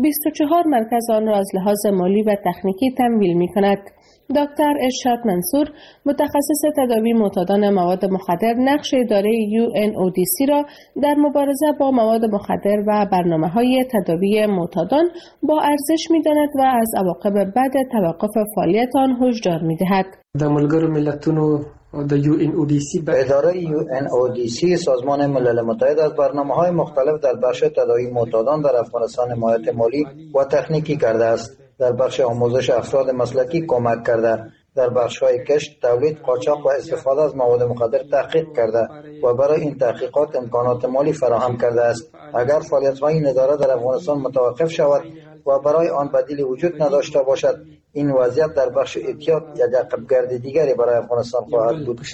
24 مرکز آن را از لحاظ مالی و تکنیکی تمویل می‌کند. دکتر ارشاد منصور، متخصص تداوی معتادان مواد مخدر، نقش اداره UNODC را در مبارزه با مواد مخدر و برنامه‌های تداوی معتادان با ارزش می‌داند و از عواقب بد توقف فعالیت آن هشدار می‌دهد. د ملګرو ملتونو د UNODC به اداره UNODC سازمان ملل متحد از برنامه‌های مختلف در بخش تداوی معتادان در افغانستان حمایت مالی و تکنیکی کرده است. در بخش آموزش افراد مسلکی کمک کرده، در بخش‌های کشت، تولید، قاچاق و استفاده از مواد مخدر تحقیق کرده و برای این تحقیقات امکانات مالی فراهم کرده است. اگر فعالیت‌های این اداره در افغانستان متوقف شود و برای آن بدیلی وجود نداشته باشد، این وضعیت در بخش اعتیاد یک عقب‌گرد دیگری برای افغانستان خواهد بود.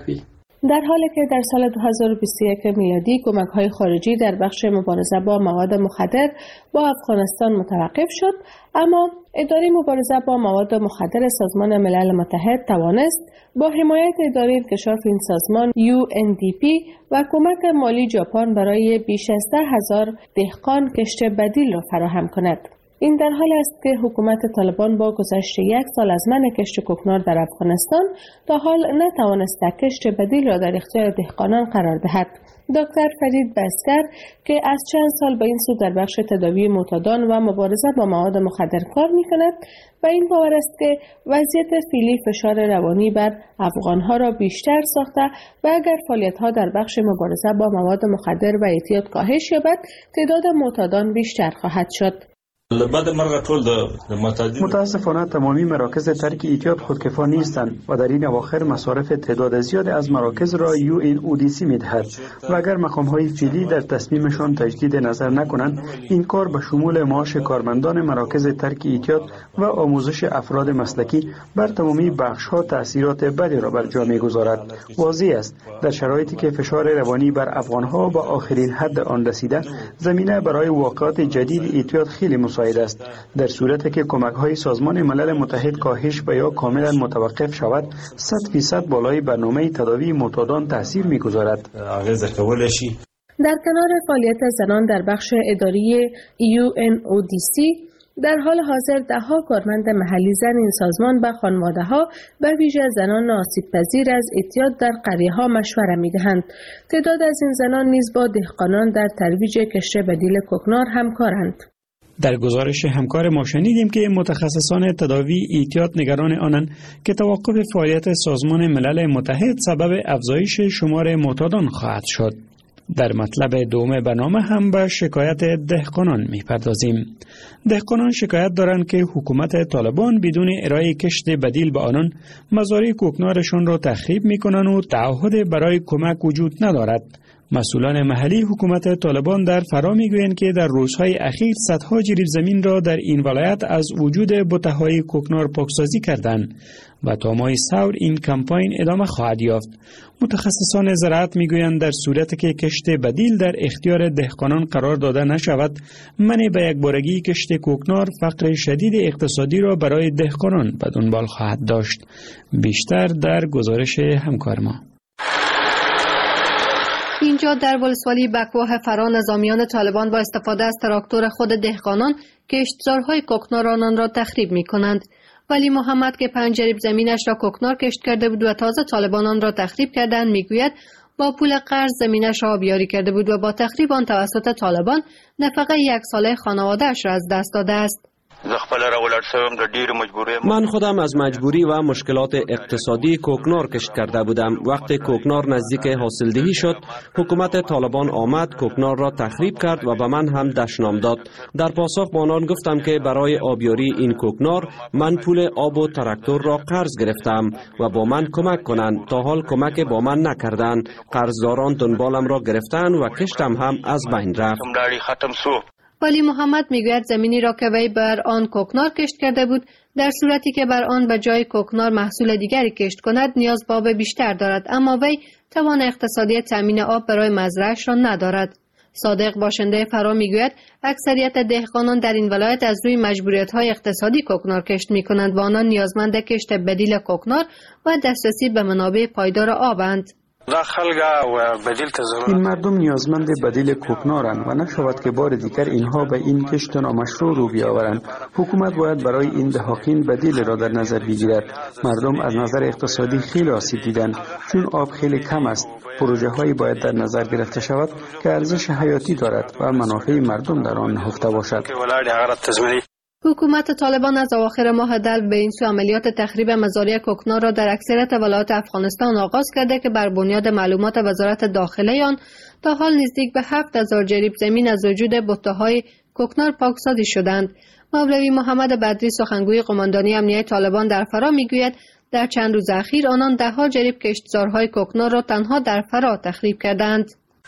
در حالی که در سال 2021 میلادی کمک‌های خارجی در بخش مبارزه با مواد مخدر با افغانستان متوقف شد، اما اداره مبارزه با مواد مخدر سازمان ملل متحد توانست با حمایت اداره انکشاف این سازمان UNDP و کمک مالی ژاپن برای بیش از 10,000 دهقان کشت بدیل را فراهم کند. این در حال است که حکومت طالبان با گذشت 1 سال از منع کشت کوکنار در افغانستان تا حال نتوانسته کشت بدیل را در اختیار دهقانان قرار دهد. دکتر فرید بسکر که از چند سال به این سو در بخش تداوی معتادان و مبارزه با مواد مخدر کار می‌کند و این باور است که وضعیت فعلی فشار روانی بر افغان‌ها را بیشتر ساخته و اگر فعالیت‌ها در بخش مبارزه با مواد مخدر و اعتیاد کاهش یابد، تعداد معتادان بیشتر خواهد شد. متاسفانه تمامی مراکز ترک اعتیاد خودکفا نیستند و در این اواخر مصارف تعداد زیاد از مراکز را UNODC می‌دهد و اگر مقام‌های فعلی در تصمیمشان تجدید نظر نکنند، این کار به شمول معاش کارمندان مراکز ترک اعتیاد و آموزش افراد مسلکی بر تمامی بخش‌ها تأثیرات بدی را بر جا می‌گذارد. واضح است در شرایطی که فشار روانی بر افغان‌ها به آخرین حد آن رسیده، زمینه برای واقعات جدید اعتیاد خیلی است. در صورتی که کمک‌های سازمان ملل متحد کاهش و یا کاملا متوقف شود، 100% بالای برنامه تداوی معتادان تاثیر می‌گذارد. در کنار فعالیت زنان در بخش اداری UNODC، در حال حاضر ده‌ها کارمند محلی زن این سازمان به خانواده‌ها و ویژه زنان آسیب‌پذیر از اعتیاد در قریه‌ها مشوره می‌دهند. تعداد از این زنان نیز با دهقانان در ترویج کشت بدیل کوکنار همکارند. در گزارش همکار ما شنیدیم که متخصصان تداوی اعتیاد نگران آنند که توقف فعالیت سازمان ملل متحد سبب افزایش شمار معتادان خواهد شد. در مطلب دوم برنامه هم به شکایت دهقانان می‌پردازیم. دهقانان شکایت دارند که حکومت طالبان بدون ارائه کشت بدیل به آنان مزارع کوکنارشان را تخریب می‌کنند و تعهد برای کمک وجود ندارد. مسئولان محلی حکومت طالبان در فرا میگویند که در روزهای اخیر صدها جریب زمین را در این ولایت از وجود بته‌های کوکنار پاکسازی کردند و تا ماه ثور این کمپاین ادامه خواهد یافت. متخصصان زراعت میگویند در صورتی که کشت بدیل در اختیار دهقانان قرار داده نشود، منع به یکبارگی کشت کوکنار فقر شدید اقتصادی را برای دهقانان به دنبال خواهد داشت. بیشتر در گزارش همکار ما. اینجا در ولسوالی بکواه فرا نظامیان طالبان با استفاده از تراکتور خود دهقانان کشتزارهای کوکنار آنان را تخریب می کنند. ولی محمد که 5 جریب زمینش را کوکنار کشت کرده بود و تازه طالبان آن را تخریب کردند میگوید با پول قرض زمینش را آبیاری کرده بود و با تخریب آن توسط طالبان نفقه 1 ساله خانواده‌اش را از دست داده است. من خودم از مجبوری و مشکلات اقتصادی کوکنار کشت کرده بودم. وقتی کوکنار نزدیک حاصلدهی شد، حکومت طالبان آمد کوکنار را تخریب کرد و به من هم دشنام داد. در پاسخ با آنان گفتم که برای آبیاری این کوکنار من پول آب و تراکتور را قرض گرفتم و با من کمک کنند. تا حال کمک با من نکردند. قرضداران دنبالم را گرفتند و کشتم هم از بین رفت. ولی محمد میگوید زمینی را که وی بر آن کوکنار کشت کرده بود در صورتی که بر آن به جای کوکنار محصول دیگری کشت کند نیاز به آب بیشتر دارد، اما وی توان اقتصادی تامین آب برای مزرعه‌اش را ندارد. صادق باشنده فرا میگوید اکثریت دهقانان در این ولایت از روی مجبوریت‌های اقتصادی کوکنار کشت می‌کنند و آنان نیازمند کشت بدیل کوکنار و دسترسی به منابع پایدار آبند. این مردم نیازمند بدیل کوکنارند و نشود که بار دیگر اینها به این کشت نامشروع رو بیاورند. حکومت باید برای این دهاقین بدیل را در نظر بگیرد. مردم از نظر اقتصادی خیلی آسیب دیدند چون آب خیلی کم است. پروژه هایی باید در نظر گرفته شود که ارزش حیاتی دارد و منافع مردم در آن نهفته باشد. حکومت طالبان از اواخر ماه دلو به این سو عملیات تخریب مزارع کوکنار را در اکثریت ولایات افغانستان آغاز کرده که بر بنیاد معلومات وزارت داخله آن تا حال نزدیک به 7000 جریب زمین از وجود بته‌های کوکنار پاکسازی شدند. مولوی محمد بدری سخنگوی قماندانی امنیه طالبان در فرا میگوید در چند روز اخیر آنان 10 جریب کشتزارهای کوکنار را تنها در فرا تخریب کردند.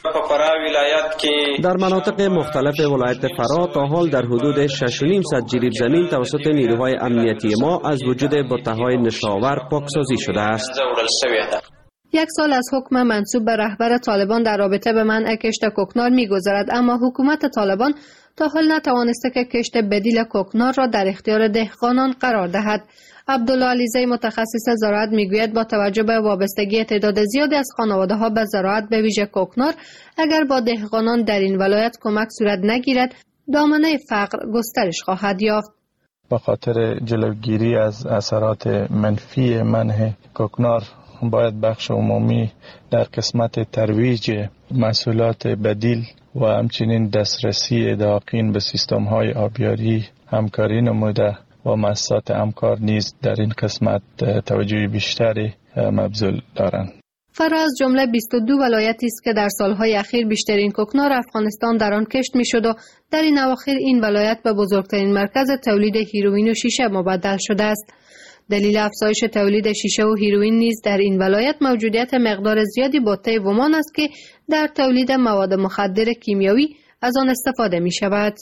در مناطق مختلف ولایت فرا تا حال در حدود 6.5 جریب زمین توسط نیروهای امنیتی ما از وجود بته‌های نشاور پاکسازی شده است. 1 سال از حکم منصوب به رهبر طالبان در رابطه به منع کشت کوکنار می‌گذرد، اما حکومت طالبان تا حال نتوانسته که کشت بدیل کوکنار را در اختیار دهقانان قرار دهد. عبدالله علیزی متخصص زراعت میگوید با توجه به وابستگی تعداد زیادی از خانواده‌ها به زراعت به ویژه کوکنار، اگر با دهقانان در این ولایت کمک صورت نگیرد دامنه فقر گسترش خواهد یافت. به خاطر جلوگیری از اثرات منفی منع کوکنار باید بخش عمومی در قسمت ترویج محصولات بدیل و همچنین دسترسی دهاقین به سیستم‌های آبیاری همکاری نموده و مؤسسات همکار نیز در این قسمت توجه بیشتری مبذول دارند. فرا از جمله 22 ولایتی است که در سالهای اخیر بیشترین کوکنار افغانستان در آن کشت میشد و در این اواخر این ولایت به بزرگترین مرکز تولید هیروئین و شیشه مبدل شده است. دلیل افزایش تولید شیشه و هیروئین نیز در این ولایت موجودیت مقدار زیادی بته ومان است که در تولید مواد مخدر کیمیایی از آن استفاده می شود.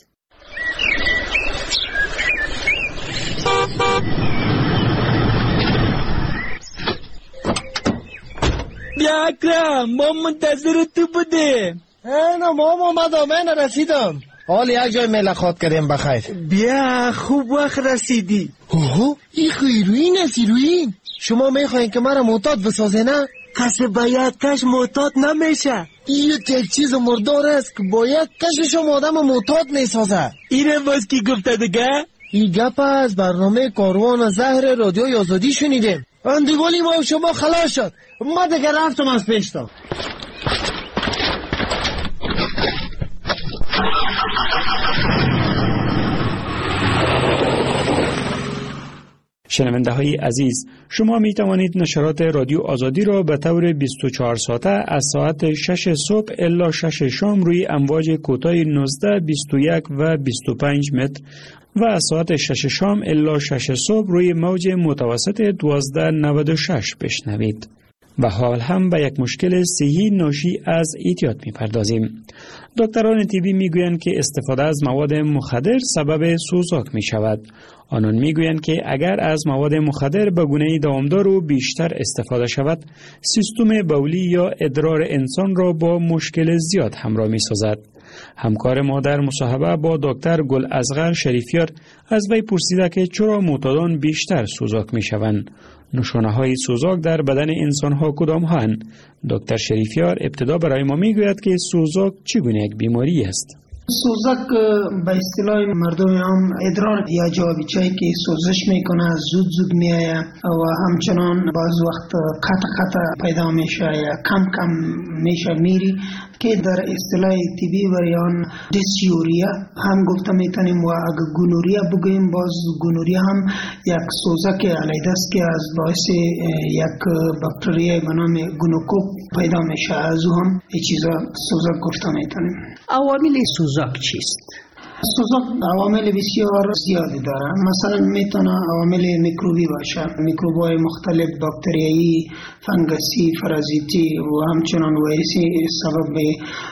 بیا اکرم، ما منتظر تو بودیم. نه مام اومدم، من رسیدم. حال یک جای ملاقات کردیم بخیر. بیا خوب وقت رسیدی. اوه این هیروئین است. هیروئین شما میخواین که مرا معتاد بسازه نه؟ کسی باید کش معتاد نمیشه. این یک چیز مردار است که باید کشش آدم معتاد میسازه. اینه باز کی گفته دیگه؟ این گپ از برنامه کاروان زهر رادیوی آزادی شنیدیم. اندیوالی ما شما خلاص شد. ما دیگه رفتم از پیشتم. شنونده های عزیز، شما می توانید نشرات رادیو آزادی را به طور 24 ساعته از ساعت 6 صبح الی 6 شام روی امواج کوتاه 19، 21 و 25 متر و از ساعت 6 شام الی 6 صبح روی موج متوسط 1296 بشنوید. و حال هم به یک مشکل صحی ناشی از اعتیاد می‌پردازیم. دکتران طبی میگویند که استفاده از مواد مخدر سبب سوزاک می شود. آنان میگویند که اگر از مواد مخدر به گونه دامدار و بیشتر استفاده شود، سیستم بولی یا ادرار انسان را با مشکل زیاد همراه می سازد. همکار ما در مصاحبه با دکتر گل اصغر شریفیار از وی پرسیده که چرا معتادان بیشتر سوزاک می شوند. نشانه های سوزاک در بدن انسان ها کدام هستند؟ دکتر شریفیار ابتدا برای ما می گوید که سوزاک چگونه یک بیماری است. سوزک به اصطلاح مردم هم ادرار یا جابیچه‌ای که سوزش میکنه زود میایه و همچنان بعض وقت قطع پیدا میشه یا کم میشه میری که در اصطلاح طبی وریان دیسیوریا هم گفته میتونیم و اگر گونوریا بگوییم باز گونوریا هم یک سوزک علیده است که از باعث یک باکتری به نام گونوکوک پیدا میشه، از او هم این چیزا سوزک گفته میتونیم. عوامل سوزاک چیست؟ سوزاک عوامل بسیار زیادی داره. مثلا میتونه عوامل میکروبی باشه، میکروب‌های مختلف باکتریایی، فنگسی، پارازیتی و همچنان ویروسی سبب به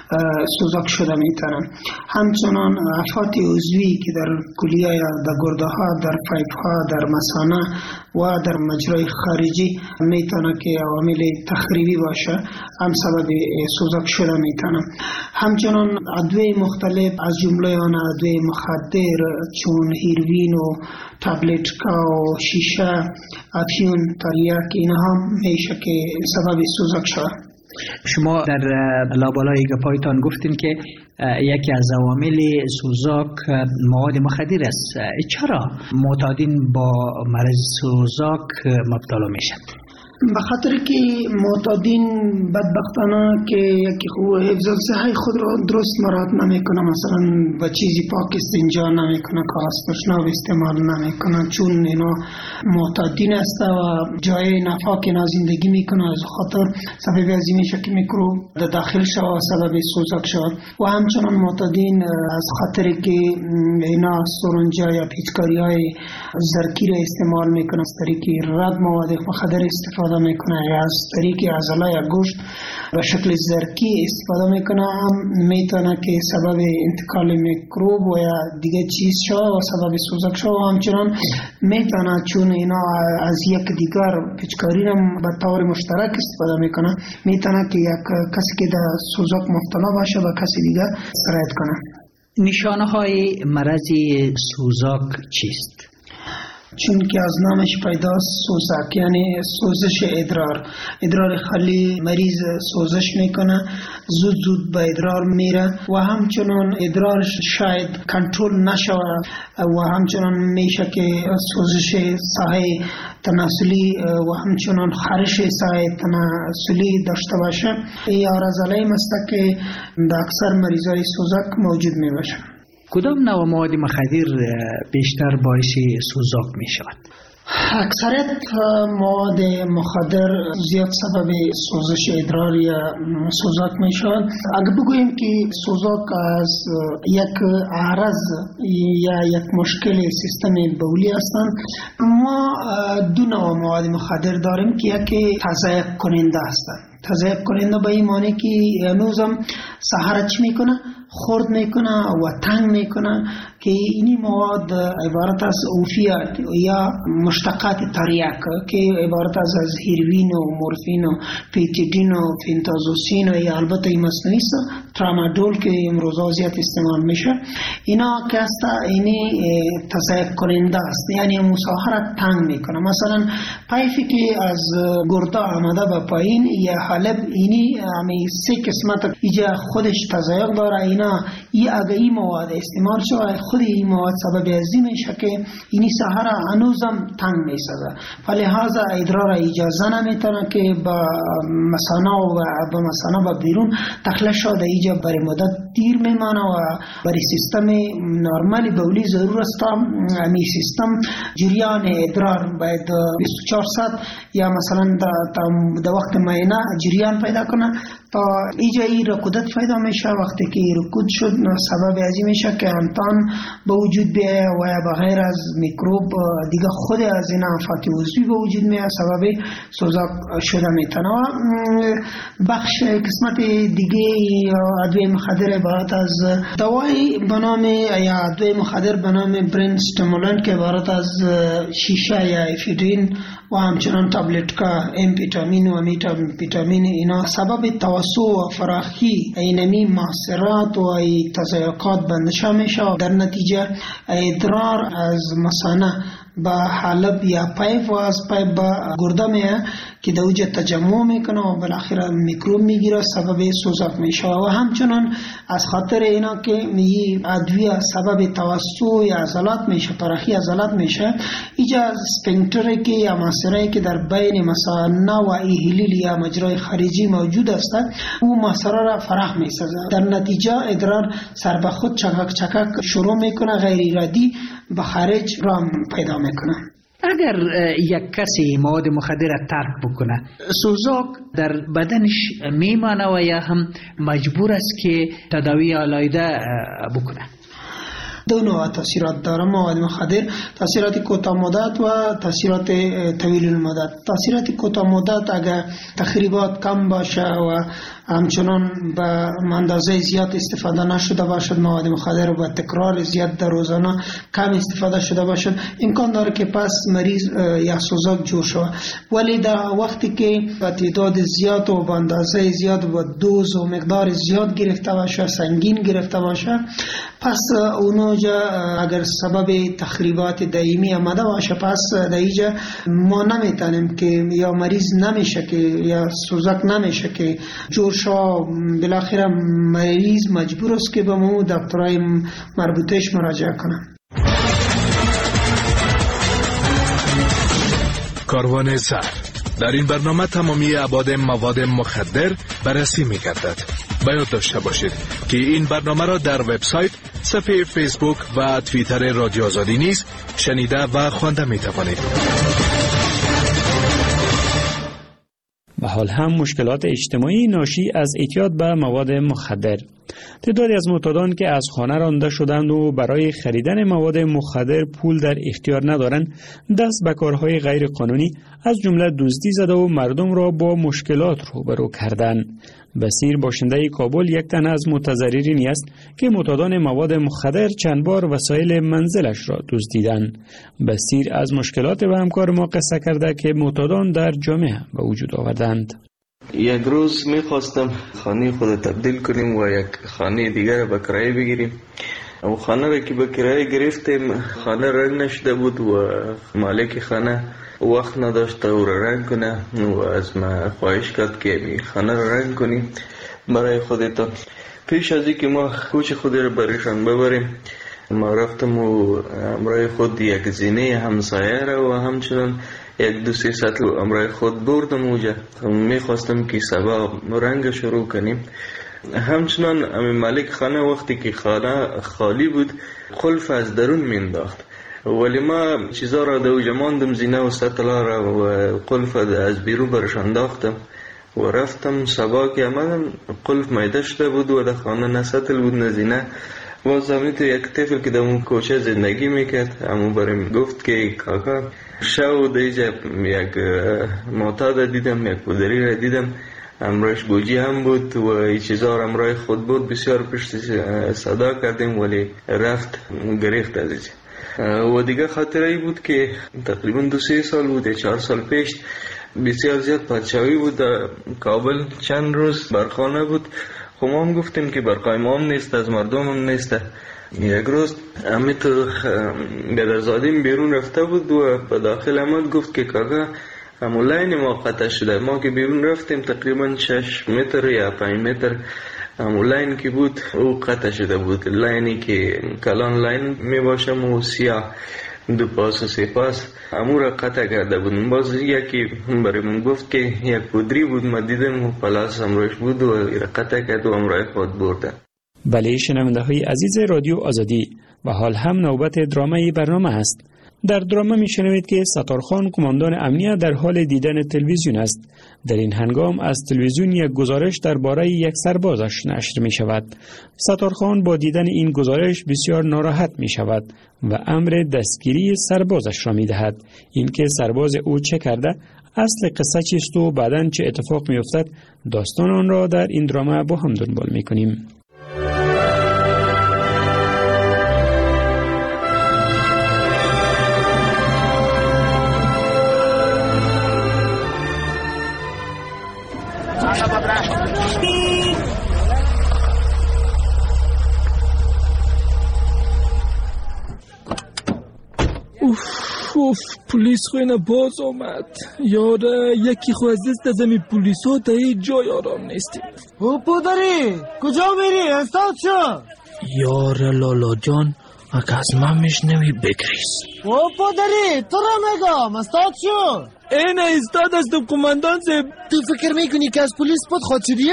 سوزاک شده میتونه. همچنان آفات عضوی که در کلیه یا در گرده ها، در پایپ ها، در مثانه و در مجرای خارجی میتونه که عوامل تخریبی باشه، هم سبب سوزاک شده میتونه. همچنان ادویه مختلف از جمله آن ادویه مخدر چون هیروین و تابلتکا و شیشه، افیون، تریاک، اینها میشه که سبب سوزاک شده. شما در لابلای گپایتان گفتین که یکی از عوامل سوزاک مواد مخدر است. چرا معتادین با مرض سوزاک مبتلا میشند؟ به خاطر که معتادین بدبختانه که یکی حفظ صحه خود را درست مراعات نمیکنه، مثلا با چیزی پاک استنجا نمیکنه، کاغذ تشناب استعمال نمیکنه، چون اینا معتادین است و جای ناپاک اینا زندگی میکنه، از خاطر سبب ازی میشه که میکروب داخل شود و سبب سوزاک شود. و همچنان معتادین از خاطر که اینا سرنجا یا پیچکاری های زرکی را استعمال میکنه، از طریق رد مواد مخدر استفاده میکنه یا از طریق عضله یا گوشت به شکل زرکی استفاده میکنه، هم میتونه که سبب انتقال میکروب و یا دیگه چیز شود و سبب سوزاک شود. و همچنان میتونه چون اینا از یک دیگر پیچکاری را به طور مشترک استفاده میکنه، میتونه که یک کسی که در سوزاک مبتلا باشه و کسی دیگه سرایت کنه. نشانه های مرض سوزاک چیست؟ چون که از نامش پیداست سوزاک یعنی سوزش ادرار خالی مریض سوزش میکنه، زود به ادرار میره و همچنان ادرارش شاید کنترل نشود و همچنان میشه که سوزش ساحه تناسلی و همچنان خارش ساحه تناسلی داشته باشه. این آرزاله است که در اکثر مریضای سوزاک موجود میباشه. کدام نوع مواد مخدر بیشتر باعث سوزاک می شود؟ اکثریت مواد مخدر زیاد سبب سوزش ادرار یا سوزاک می شود. اگر بگوییم که سوزاک از یک عرض یا یک مشکل سیستم بولی هستند، ما دو نوع مواد مخدر داریم که یکی تضعیف کننده هستند. تضعیف کننده به این معنی که هنوزم سحر چی میکنه؟ خورد میکنه و تنگ میکنه که اینی مواد عبارت از اوفیات یا مشتقات تریاک که عبارت از هیروین و مورفین و پیتیدین و فنتازوسین و یا البته این مصنوعی است ترامادول که امروزا زیاد استعمال میشه. اینا که است اینی تضعیف کننده است، یعنی مساحر تنگ میکنه. مثلا پایفی که از گرده آمده به پایین یا حالب اینی همی سه قسمت ایجا خودش تضعیف داره. اینا اگه این مواد استعمال شود خود این مواد سبب ازی میشه که اینی سحر هنوزم تنگ میسازه، فلهذا ادرار اجازه نمیتونه که با مثانه و بیرون تخلیه شده ایجا برای مدت دیر میمانه و برای سیستم نرمالی بولی ضرور است امی سیستم جریان ادرار باید 24 ساعت یا مثلا در وقت معینه جریان پیدا کنه تا ایجا ای رکودت پیدا میشه. وقتی که رکود شد سبب ازی میشه که انتان به وجود بیایه و بغیر از میکروب دیگه خود از این آفات عضوی به وجود میاد، سبب سوزاک شده میتونه. بخش قسمت دیگه ادویه مخدر عبارت از دوایی به نام یا ادویه مخدر به نام برین استیمولانت که عبارت از شیشه یا افیدرین و همچنان تابلتکا، امفیتامین و میتامفیتامین، اینا سبب توسع و فراخی اینمی معصرات و تضایقات بندشا میشه. در نتیجه ادرار از مثانه با حلب یا پایپ و از پایپ با گرده میه که در اوجه تجمع میکنه و بالاخره میکروب میگیره، سبب سوزاک میشه. و همچنان از خاطر اینا که این ادویه سبب توسع یا عضلات میشه، پرخی عضلات میشه، اینجا سفنکتری که یا مسیری که در بین مثانه و ایهلیل یا مجرای خارجی موجود است، او مسیره را فراخ میسازه. در نتیجه ادرار سر به خود چکک چکک شروع میکنه، غیر ارادی به خارج را پیدا میکنه. اگر یک کسی مواد مخدر ترک بکنه، سوزاک در بدنش میمانه و یا هم مجبور است که تداوی علاوه بکنه؟ دو نوع تاثیرات داره مواد مخدر، تاثیرات کوتاه مدت و تاثیرات طویل المدت. تاثیرات کوتاه مدت اگر تخریبات کم باشه و همچنان به اندازه زیاد استفاده نشده باشد، مواد مخدر و تکرار زیاد در روزانه کم استفاده شده باشد، امکان داره که پس مریض یا سوزاک جور شود. ولی در وقتی که به تعداد زیاد و به اندازه زیاد و دوز و مقدار زیاد گرفته باشه، سنگین گرفته باشه، پس اونجا اگر سبب تخریبات دائمی آمده باشه، پس در اینجا ما نمیتونیم که یا مریض نمیشه که یا سوزاک نمیشه که جور شو. بالاخره مریض مجبور است که به مو دکترای مربوطهش مراجعه کنه. کاروان زهر. در این برنامه تمامی ابعاد مواد مخدر بررسی می‌گردد. باید داشته باشید که این برنامه را در وبسایت، صفحه فیسبوک و توییتر رادیو آزادی نیز شنیده و خوانده می‌توانید. و حال هم مشکلات اجتماعی ناشی از اعتیاد به مواد مخدر. تعدادی از معتادان که از خانه رانده شدند و برای خریدن مواد مخدر پول در اختیار ندارند، دست به کارهای غیر قانونی از جمله دزدی زده و مردم را با مشکلات روبرو کردند. بصیر باشنده کابل یک تن از متضررین است که معتادان مواد مخدر چند بار وسایل منزلش را دزدیدند. بصیر از مشکلات و همکار ما قصه کرده که معتادان در جامعه به وجود آوردند. یک روز میخواستم خانه خود تبدیل کنیم و یک خانه دیگر به کرایه بگیریم. و خانه را که به کرایه گرفتیم، خانه رنگ نشده بود و مالک خانه وقت نداشت او را رنگ کنه و از ما خواهش کرد که خانه را رنگ کنیم برای خودتان. پیش از اینکه ما کوچ خود را برایشان ببریم، ما رفتم و امرای خود یک زینه همسایه را و همچنان یک دو سه سطل امرای خود بردم اوجا. میخواستم که سبا رنگ شروع کنیم. همچنان امی مالک خانه وقتی که خانه خالی بود قلف از درون مینداخت، ولی ما چیزا را در اوجا ماندم، زینه و سطل را و قلف از بیرون برش انداختم و رفتم. سبا که آمدم قلف میده شده بود و در خانه نه سطل بود نه زینه. و زمینی یک طفل که در اون کوچه زندگی میکرد، همون بریم گفت که کاکا شو دیجا یک معتاد دیدم، یک پودری را دیدم، امرایش گوجی هم بود و این چیزا را امرای خود بود. بسیار پشت صدا کردیم ولی رفت گریخت از اینجا. و دیگه خاطره بود که تقریبا 2-3 سال بود یا 4 سال پیش بسیار زیاد پادشاهی بود در کابل، چند روز برخانه بود. خب ما هم گفتیم که برقای ما هم نیست، از مردم هم نیست. یک روز امی تو بدرزادیم بیرون رفته بود و به داخل آمد گفت که کاکا همون لاین ما قطع شده. ما که بیرون رفتیم تقریبا 6 متر یا 5 متر همون لاین که بود او قطع شده بود. لاینی که کلان لاین می باشم و سیاه 2 پاس و 3 پاس همون را قطع کرده بود. باز یکی برای من گفت که یک پودری بود، ما دیدم و پلاس امروش بود و را قطع کرد و امروی خود برده. بله شنونده های عزیز رادیو آزادی، و حال هم نوبت درامای برنامه است. در درامه می شنوید که ستارخان کماندان امنیت در حال دیدن تلویزیون است. در این هنگام از تلویزیون یک گزارش درباره یک سربازش نشر می شود. ستارخان با دیدن این گزارش بسیار ناراحت می شود و امر دستگیری سربازش را می دهد. اینکه سرباز او چه کرده، اصل قصه چیست و بعداً چه اتفاق می افتد، داستان آن را در این درامه با هم دنبال می کنیم. پلیس خوینه باز آمد. یاره یکی خو از دست از امی پلیس ها تا هیچ جای آرام نیستیم. او پدری کجا میری؟ استاد شو. یاره لالا جان اگه از من میشنوی بگریز. او پدری تو را میگم استاد شو. این استاد هستم قماندان صاحب. تو فکر میکنی که از پلیس پد خود شدیه؟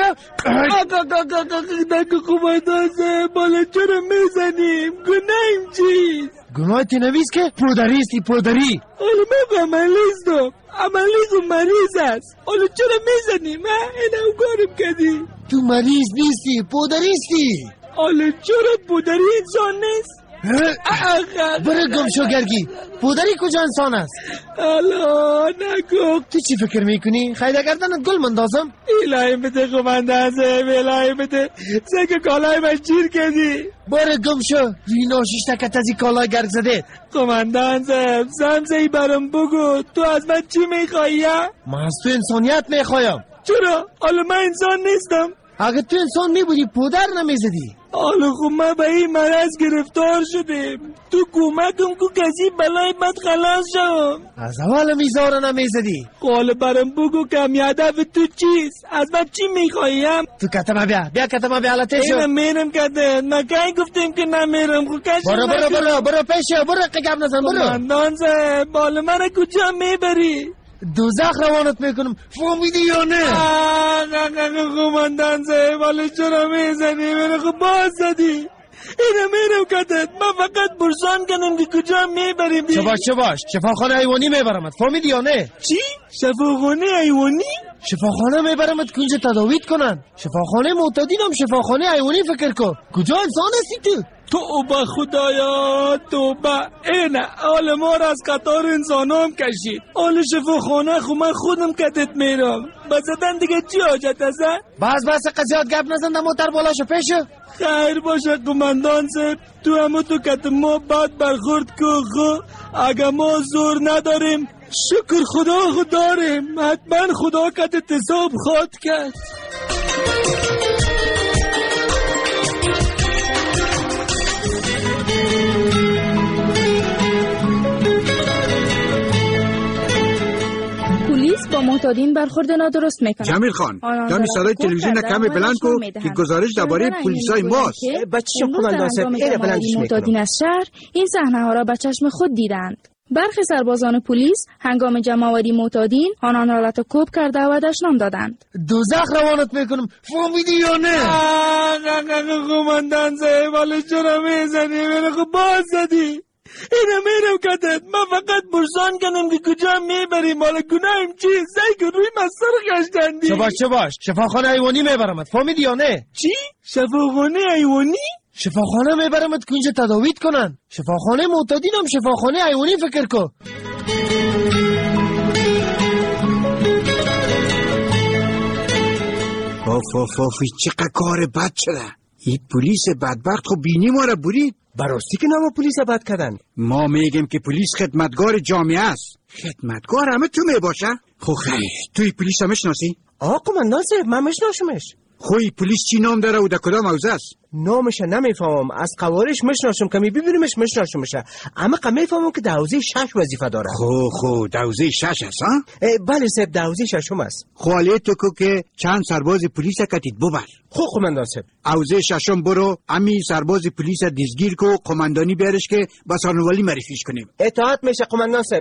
نگه قماندان صاحب بالا چرا میزنیم؟ گناهیم چیست؟ گناه تی نویز که پدریستی پدری. حالا من عملیستم. عملیستم مریض است. حالا چرا میزنیم؟ این اوگارم کردی. تو مریض نیستی پدریستی. حالا چرا پدری انسان نیست؟ برو گم شو گرگی. پدری کجا انسان است؟ حالا نگو. تو چی فکر میکنی؟ خیلی گردنت گل مندازم؟ الهی بده قماندان صاحب الهی بده. سگه کالای من چیر کردی. برو گم شو. رینا شیشتکت از این کالای گرگ زده. قماندان صاحب سمزهی برام بگو تو از من چی میخوایی؟ من از تو انسانیت میخوایم. چرا؟ حالا من انسان نیستم. اگه تو انسان میبودی پدر نمیزدی. حالا خب من به این مرض گرفتار شدیم. تو کمکم کو کسی بلای بد خلاص شم. از اول میزاره نمیزدی. حالا برام بگو کم هدف تو چیست؟ از من چی میخوایم؟ تو کتمه بیا کتمه بیا حالته شو. اینم میرم کتن. من کی گفتیم که نمیرم. خب کشی برو پیشه. برو قگم نزن برو. قماندان صاحب حالا من کجا میبری؟ دوزخ روانت میکنم. فهمیدی یا نه؟ قماندان صاحب حالا چرا میزنی؟ من خب باز زدی. اینم میرم کتت. من فقط برسان کنم که کجا میبریم. باش شفاخانه حیوانی میبرمت. فهمیدی یا نه؟ چی؟ شفاخانه حیوانی؟ شفاخانه میبرمت که اونجا تداویت کنن. شفاخانه معتادینم شفاخانه حیوانی فکر کن. کجا انسان هستی تو؟ توبه خدایا توبه. اینه حال ما را از قطار انسانام کشید. حال شفاخانه خو من خودم کتت میرم. بزدن دیگه چی حاجت است؟ بس قضیات گپ نزن در موتر بالا شو پیشو. خیر باشه قماندان صاحب تو همو تو کت ما بد برخورد که خو اگه ما زور نداریم شکر خدا داریم. حتما خدا کتت حساب خواد کرد. با معتادین برخورد نادرست میکنه. جمیل خان کمی صدای تلویزیون کمی بلند کو که گزارش درباره پلیسای ماست. بچه‌شو قماندان صاحب اینو بلندش معتادین از شهر این صحنه ها را به چشم خود دیدند. برخی سربازان پلیس هنگام جمع‌آوری معتادین آنان را لطکوب کرده و دشنام دادند. دوزخ روانت میکنم. فهمیدی یا نه؟ قماندان صاحب حالا چرا میزنی؟ من خب باز زدی. اینم میرم کتت. من فقط برسان کنم که کجا میبریم. حالا گناهیم چیست؟ زی که روی مستر خشتندی. باش شفاخانه حیوانی میبرمت. فهمیدی یا نه؟ چی؟ شفاخانه حیوانی؟ شفاخانه میبرمت که اینجا تداویت کنن. شفاخانه معتادینم شفاخانه حیوانی فکر کن. آفی چقدر کار بد شده. این پلیس بدبخت خب بینی ما را برید. براستی که نام پلیس بد کردن. ما میگیم که پلیس خدمتگار جامعه است. خدمتگار همه تو میباشه؟ خب خیر توی پلیس هم میشناسی؟ قماندان صاحب من میشناسمش. خوی پلیس چی نام داره و در کدام حوزه است؟ نامش نمیفهمم. از قوارش میشناسم کمی ببینمش میشناسمش. اما میفهمم که در حوزه 6 وظیفه داره. خب در حوزه 6 است ها؟ بله صاحب در حوزه 6 است. خواله تو که چند سرباز پلیس کتید ببر. خب قماندان صاحب حوزه 6 برو امی سرباز پلیس دیزگیر کو قماندانی بیارش که بسانوالی معرفیش کنیم. اطاعت میشه قماندان صاحب.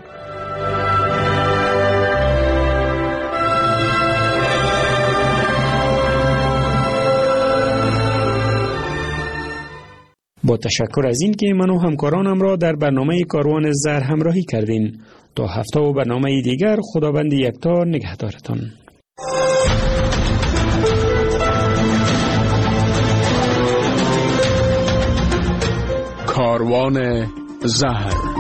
با تشکر از این که من و همکارانم را در برنامه کاروان زهر همراهی کردین. تا هفته و برنامه دیگر خداوند یکتا نگهدارتان. کاروان زهر